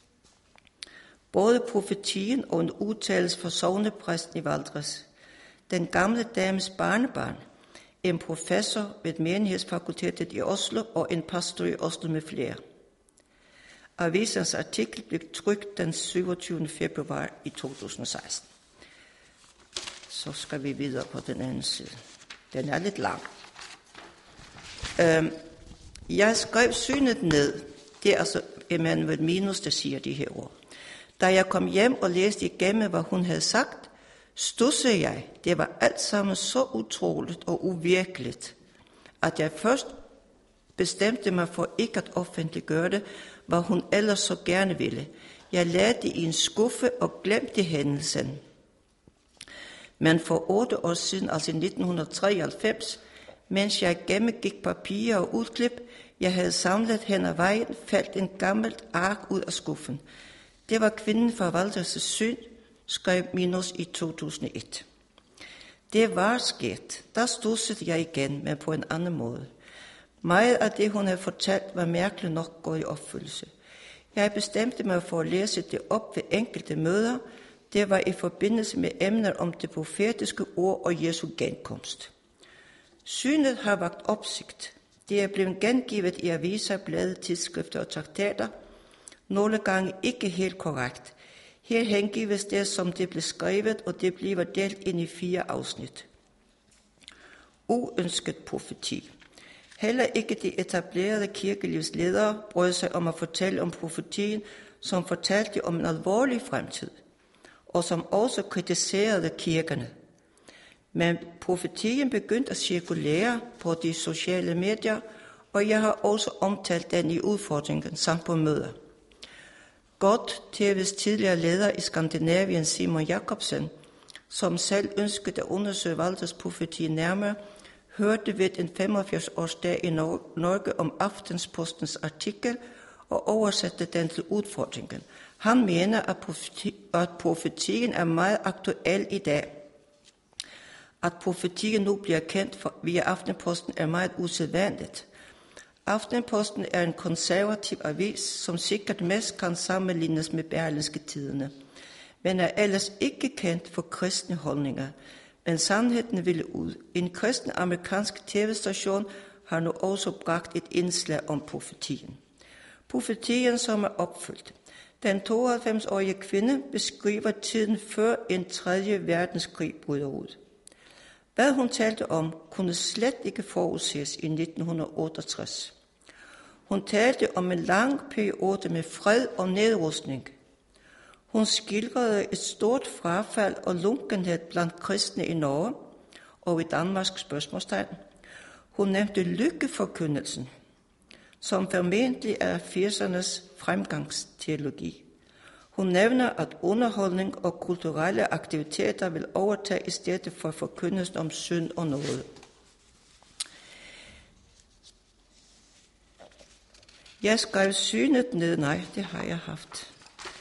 både profetien og en udtalelse fra sognepræsten i Valdres. Den gamle dames barnebarn, en professor ved menighedsfakultetet i Oslo og en pastor i Oslo med flere. Avisens artikel blev trykt den 27. februar i 2016. Så skal vi videre på den anden side. Den er lidt lang. Jeg skrev synet ned. Det er altså Emanuel Minus, der siger de her ord. Da jeg kom hjem og læste igennem, hvad hun havde sagt, studsede jeg. Det var alt sammen så utroligt og uvirkeligt, at jeg først bestemte mig for ikke at offentliggøre det, hvad hun ellers så gerne ville. Jeg lagde det i en skuffe og glemte hændelsen. Men for 8 år siden, altså 1993, mens jeg gennemgik papirer og udklip, jeg havde samlet hen ad vejen, faldt en gammelt ark ud af skuffen. Det var kvinden fra Valdres' syn, skrev Minus i 2001. Det var sket. Der studsede jeg igen, men på en anden måde. Meget af det, hun havde fortalt, var mærkeligt nok gået i opfyldelse. Jeg bestemte mig for at læse det op ved enkelte møder. Det var i forbindelse med emner om det profetiske ord og Jesu genkomst. Synet har vakt opsigt. Det er blevet gengivet i aviser, blade, tidsskrifter og traktater. Nogle gange ikke helt korrekt. Her hengives det, som det blev skrevet, og det bliver delt ind i 4 afsnit. Uønsket profeti. Heller ikke de etablerede kirkelivsledere brød sig om at fortælle om profetien, som fortalte om en alvorlig fremtid, og som også kritiserede kirkerne. Men profetien begyndte at cirkulere på de sociale medier, og jeg har også omtalt den i udfordringen samt på møder. Godt TV's tidligere leder i Skandinavien, Simon Jakobsen, som selv ønskede at undersøge Valdres profeti nærmere, hørte ved en 85-årsdag i Norge om Aftenpostens artikel og oversatte den til udfordringen. Han mener, at profetien er meget aktuel i dag. At profetien nu bliver kendt via Aftenposten er meget usædvanligt. Aftenposten er en konservativ avis, som sikkert mest kan sammenlignes med Berlingske Tidende, men er ellers ikke kendt for kristne holdninger. Men sandheden ville ud. En kristen amerikansk tv-station har nu også bragt et indslag om profetien. Profetien, som er opfyldt. Den 92-årige kvinde beskriver tiden før en 3. verdenskrig bryder ud. Hvad hun talte om, kunne slet ikke forudses i 1968. Hun talte om en lang periode med fred og nedrustning. Hun skildrede et stort frafald og lunkenhed blandt kristne i Norge og i Danmarks spørgsmålstegn. Hun nævnte lykkeforkyndelsen, som formentlig er 80'ernes fremgangsteologi. Hun nævner, at underholdning og kulturelle aktiviteter vil overtage i stedet for forkyndelsen om synd og nåde. Jeg skrev synet ned. Nej, det har jeg haft.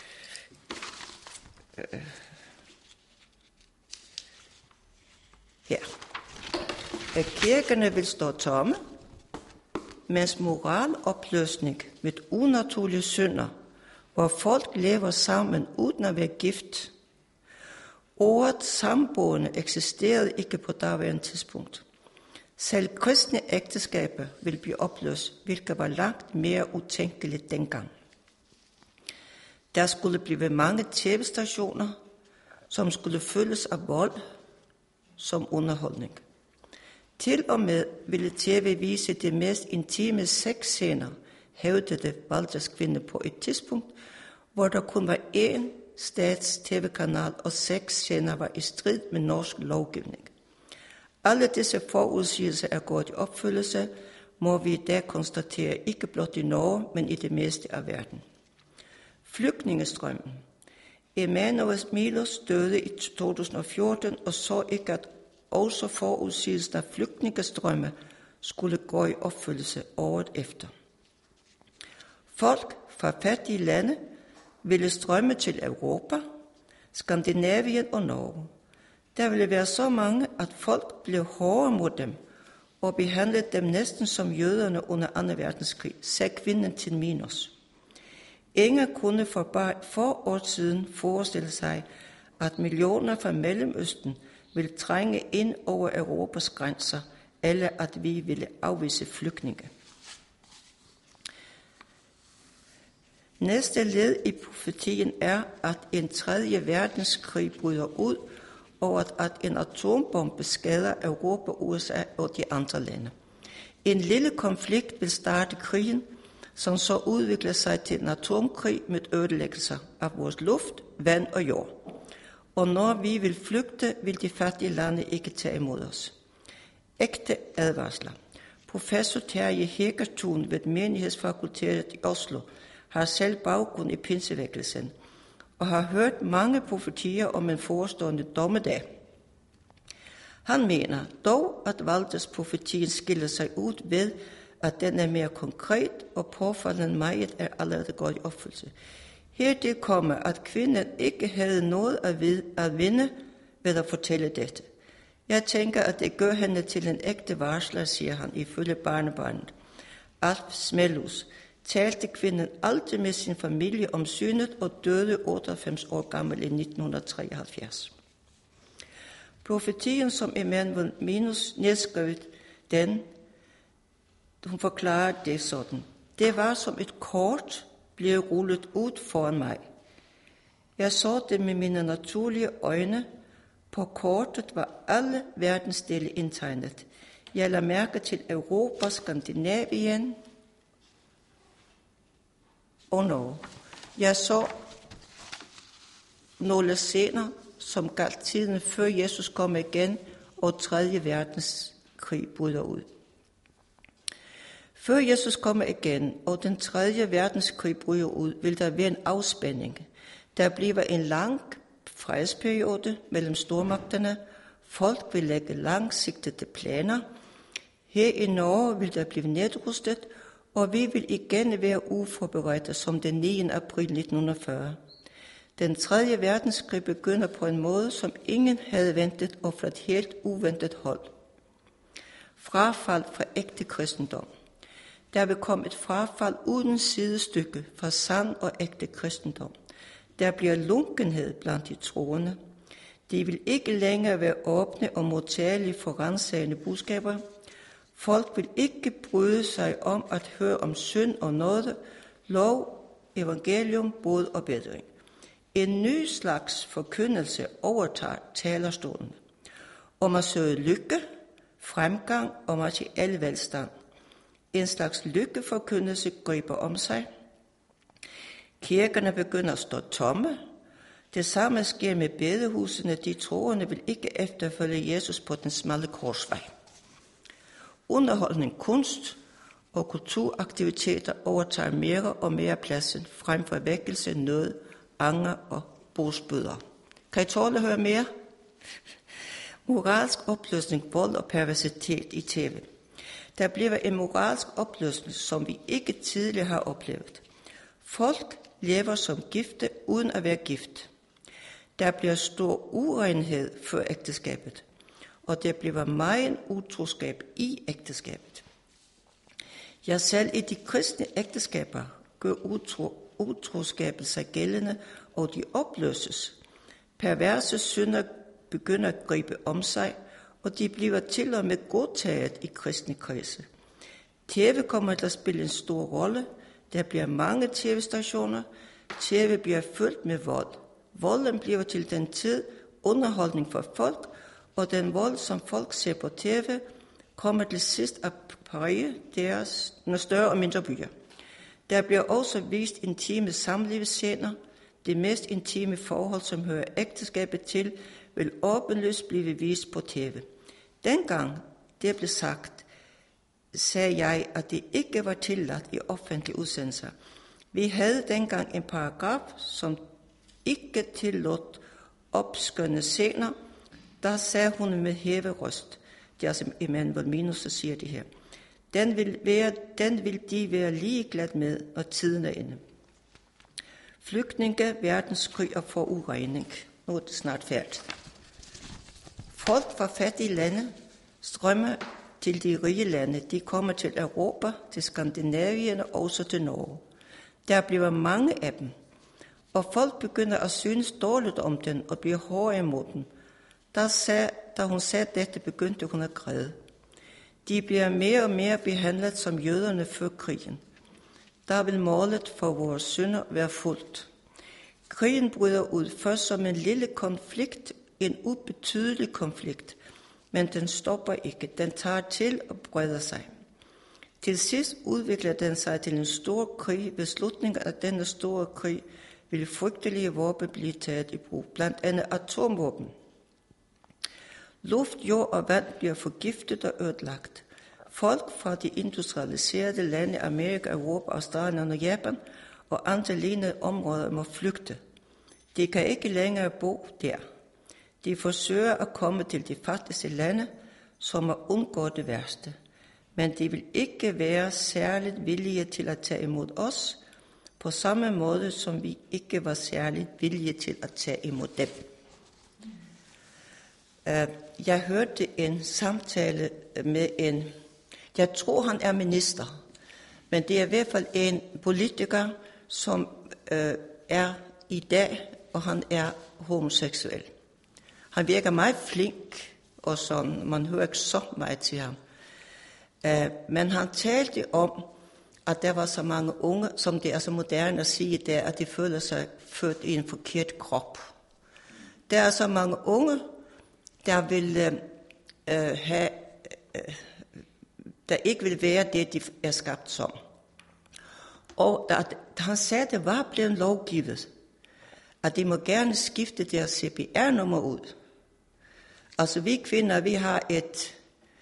Her. Kirkerne vil stå tomme, mens moralopløsning med unaturlige synder, hvor folk lever sammen uden at være gift. Ordet samboende eksisterede ikke på daværende tidspunkt. Selv kristne ægteskaber vil blive opløst, hvilket var langt mere utænkeligt dengang. Der skulle blive mange tv-stationer, som skulle fyldes af vold som underholdning. Til og med ville tv vise de mest intime sexscener, hævdede Walters kvinde på et tidspunkt, hvor der kun var én stats tv-kanal, og sexscener var i strid med norsk lovgivning. Alle disse forudsigelser er gået i opfyldelse, må vi i dag konstatere ikke blot i Norge, men i det meste af verden. Flygtningestrømmen. Emanuel Milos døde i 2014 og så ikke, at også forudsigelsen af flygtningestrømme skulle gå i opfyldelse året efter. Folk fra fattige lande ville strømme til Europa, Skandinavien og Norge. Der ville være så mange, at folk blev hårde mod dem og behandlede dem næsten som jøderne under 2. verdenskrig, sagde kvinden til Minos. Ingen kunne for bare få år siden forestille sig, at millioner fra Mellemøsten ville trænge ind over Europas grænser, eller at vi ville afvise flygtninge. Næste led i profetien er, at en 3. verdenskrig bryder ud, og at en atombombe skader Europa, USA og de andre lande. En lille konflikt vil starte krigen, som så udvikler sig til en atomkrig med ødelæggelser af vores luft, vand og jord. Og når vi vil flygte, vil de fattige lande ikke tage imod os. Ægte advarsler. Professor Terje Hegertun ved Menighedsfakultetet i Oslo har selv baggrund i pinsevækkelsen og har hørt mange profetier om en forestående dommedag. Han mener dog, at Walters profetien skiller sig ud ved, at den er mere konkret og påfaldende meget er allerede gået i opfyldelse. Hertil kommer, at kvinden ikke havde noget at vinde ved at fortælle dette. Jeg tænker, at det gør hende til en ægte varsler, siger han ifølge barnebarnet. Alf Smellus talte kvinden altid med sin familie om synet og døde 98 år gammel i 1973. Profetien, som Emanuel Minos nedskrevet, hun forklarer det sådan. Det var som et kort blev rullet ud foran mig. Jeg så det med mine naturlige øjne. På kortet var alle verdensdele indtegnet. Jeg lagde mærke til Europa, Skandinavien og Norge. Jeg så nogle scener, som galt tiden før Jesus kom igen, og 3. verdenskrig bryder ud. Før Jesus kommer igen, og den 3. verdenskrig bryder ud, vil der være en afspænding. Der bliver en lang fredsperiode mellem stormagterne. Folk vil lægge langsigtede planer. Her i Norge vil der blive nedrustet, og vi vil igen være uforberedte som den 9. april 1940. Den 3. verdenskrig begynder på en måde, som ingen havde ventet, og fra et helt uventet hold. Frafald fra ægte kristendom. Der vil komme et frafald uden sidestykke fra sand og ægte kristendom. Der bliver lunkenhed blandt de troende. De vil ikke længere være åbne og modtagelige for ransagende budskaber. Folk vil ikke bryde sig om at høre om synd og nåde, lov, evangelium, båd og bedring. En ny slags forkyndelse overtager talerstolen. Om at søge lykke, fremgang og materiel velstand. En slags lykkeforkyndelse griber om sig. Kirkerne begynder at stå tomme. Det samme sker med bedehusene. De troende vil ikke efterfølge Jesus på den smalle korsvej. Underholdning, kunst og kulturaktiviteter overtager mere og mere pladsen frem for vækkelse, nød anger og bogsbøder. Kan I tåle at høre mere? Moralsk opløsning, vold og perversitet i tv. Der bliver en moralsk opløsning, som vi ikke tidligere har oplevet. Folk lever som gifte uden at være gift. Der bliver stor urenhed før ægteskabet, og der bliver meget utroskab i ægteskabet. Ja, selv i de kristne ægteskaber gør utroskabet sig gældende, og de opløses. Perverse synder begynder at gribe om sig, og de bliver til og med godtaget i kristne kredse. TV kommer til at spille en stor rolle. Der bliver mange tv-stationer. TV bliver fyldt med vold. Volden bliver til den tid underholdning for folk, og den vold, som folk ser på tv, kommer til sidst at præge deres større og mindre byer. Der bliver også vist intime samlivsscener. Det mest intime forhold, som hører ægteskabet til, vil åbenlyst blive vist på tv. Dengang det blev sagt, sagde jeg, at det ikke var tilladt i offentlige udsendelser. Vi havde dengang en paragraf, som ikke tillod opskønne scener. Der sagde hun med hævet røst. Det er altså Emanuel Minus, der siger det her. Den vil de være ligeglad med, når tiden er inde. Flygtninge, verdenskrig og forurening. Nu er det snart færdigt. Folk fra fattige lande strømmer til de rige lande. De kommer til Europa, til Skandinavien og også til Norge. Der bliver mange af dem, og folk begynder at synes dårligt om den og bliver hårde imod den. Da hun sagde dette, begyndte hun at græde. De bliver mere og mere behandlet som jøderne før krigen. Der vil målet for vores synder være fuldt. Krigen bryder ud først som en lille konflikt, en ubetydelig konflikt, men den stopper ikke. Den tager til og breder sig. Til sidst udvikler den sig til en stor krig. Ved slutningen af denne store krig vil frygtelige våben blive taget i brug, blandt andet atomvåben. Luft, jord og vand bliver forgiftet og ødelagt. Folk fra de industrialiserede lande, Amerika, Europa, Australien og Japan og andre lignende områder må flygte. De kan ikke længere bo der. De forsøger at komme til de fattigste lande, som har undgået det værste. Men de vil ikke være særligt villige til at tage imod os, på samme måde som vi ikke var særligt villige til at tage imod dem. Jeg hørte en samtale med en, jeg tror han er minister, men det er i hvert fald en politiker, som er i dag, og han er homoseksuel. Han virker meget flink, og sådan, man hører ikke så meget til ham. Men han talte om, at der var så mange unge, som det er så moderne at sige der, at de føler sig født i en forkert krop. Der er så mange unge, der vil der ikke vil være det, de er skabt som. Og han sagde, at det var blevet lovgivet, at de må gerne skifte deres CPR-nummer ud. Altså vi kvinder, vi har et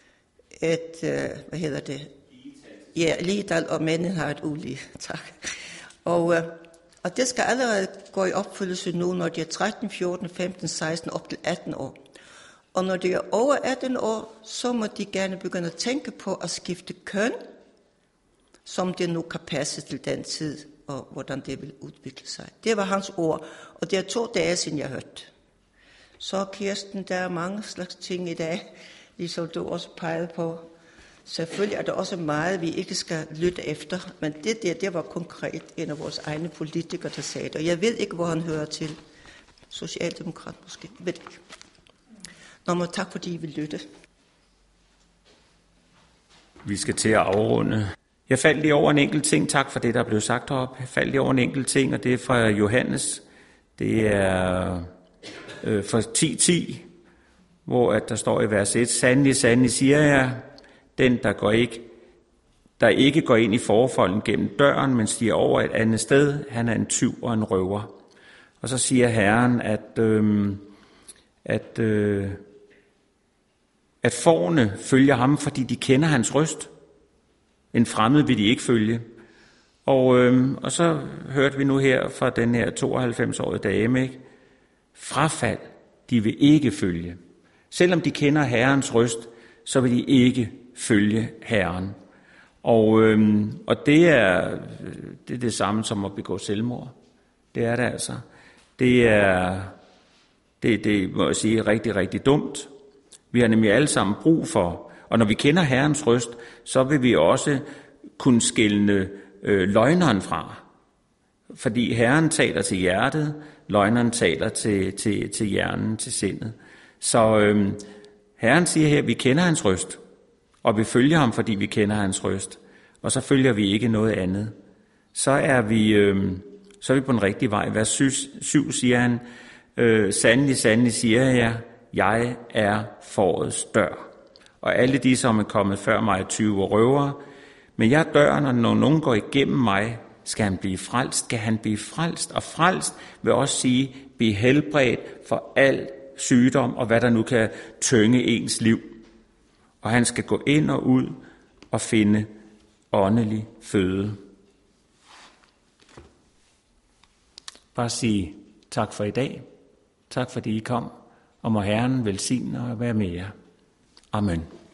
hvad hedder det? Ja, ligetal, og mændene har et ulige. Tak. Og det skal allerede gå i opfyldelse nu, når de er 13, 14, 15, 16, op til 18 år. Og når de er over 18 år, så må de gerne begynde at tænke på at skifte køn, som det nu kan passe til den tid, og hvordan det vil udvikle sig. Det var hans ord, og det er 2 dage siden, jeg hørte. Så Kirsten, der er mange slags ting i dag, ligesom du også pegede på. Selvfølgelig er der også meget, vi ikke skal lytte efter, men det var konkret en af vores egne politikere, der sagde det. Og jeg ved ikke, hvor han hører til. Socialdemokrat måske, ved ikke. Nå, men tak fordi I vil lytte. Vi skal til at afrunde. Jeg faldt lige over en enkelt ting. Tak for det, der blev sagt heroppe. Jeg faldt lige over en enkelt ting, og det er fra Johannes. Det er fra 10:10, hvor at der står i vers 1, Sandelig, sandelig siger jeg, den, der ikke går ind i forfolden gennem døren, men stiger over et andet sted, han er en tyv og en røver. Og så siger Herren, at fårene følger ham, fordi de kender hans røst. En fremmed vil de ikke følge. Og så hørte vi nu her fra den her 92-årige dame, ikke? Frafald, de vil ikke følge. Selvom de kender Herrens røst, så vil de ikke følge Herren. Og det er det samme som at begå selvmord. Det er det altså. Det må jeg sige rigtig, rigtig dumt. Vi har nemlig alle sammen brug for, og når vi kender Herrens røst, så vil vi også kunne skelne løgneren fra. Fordi Herren taler til hjertet, løgneren taler til hjernen, til sindet. Så Herren siger her, at vi kender hans røst, og vi følger ham, fordi vi kender hans røst. Og så følger vi ikke noget andet. Så er vi på den rigtige vej. Vers 7 siger han, sandelig, sandelig siger jeg er fårets dør. Og alle de, som er kommet før mig, er 20 og røvere. Men jeg er døren, og når nogen går igennem mig, skal han blive frelst. Skal han blive frelst? Og frelst vil også sige, blive helbredt for al sygdom, og hvad der nu kan tynge ens liv. Og han skal gå ind og ud og finde åndelig føde. Bare sige tak for i dag. Tak fordi I kom, og må Herren velsigne og være med jer. Amen.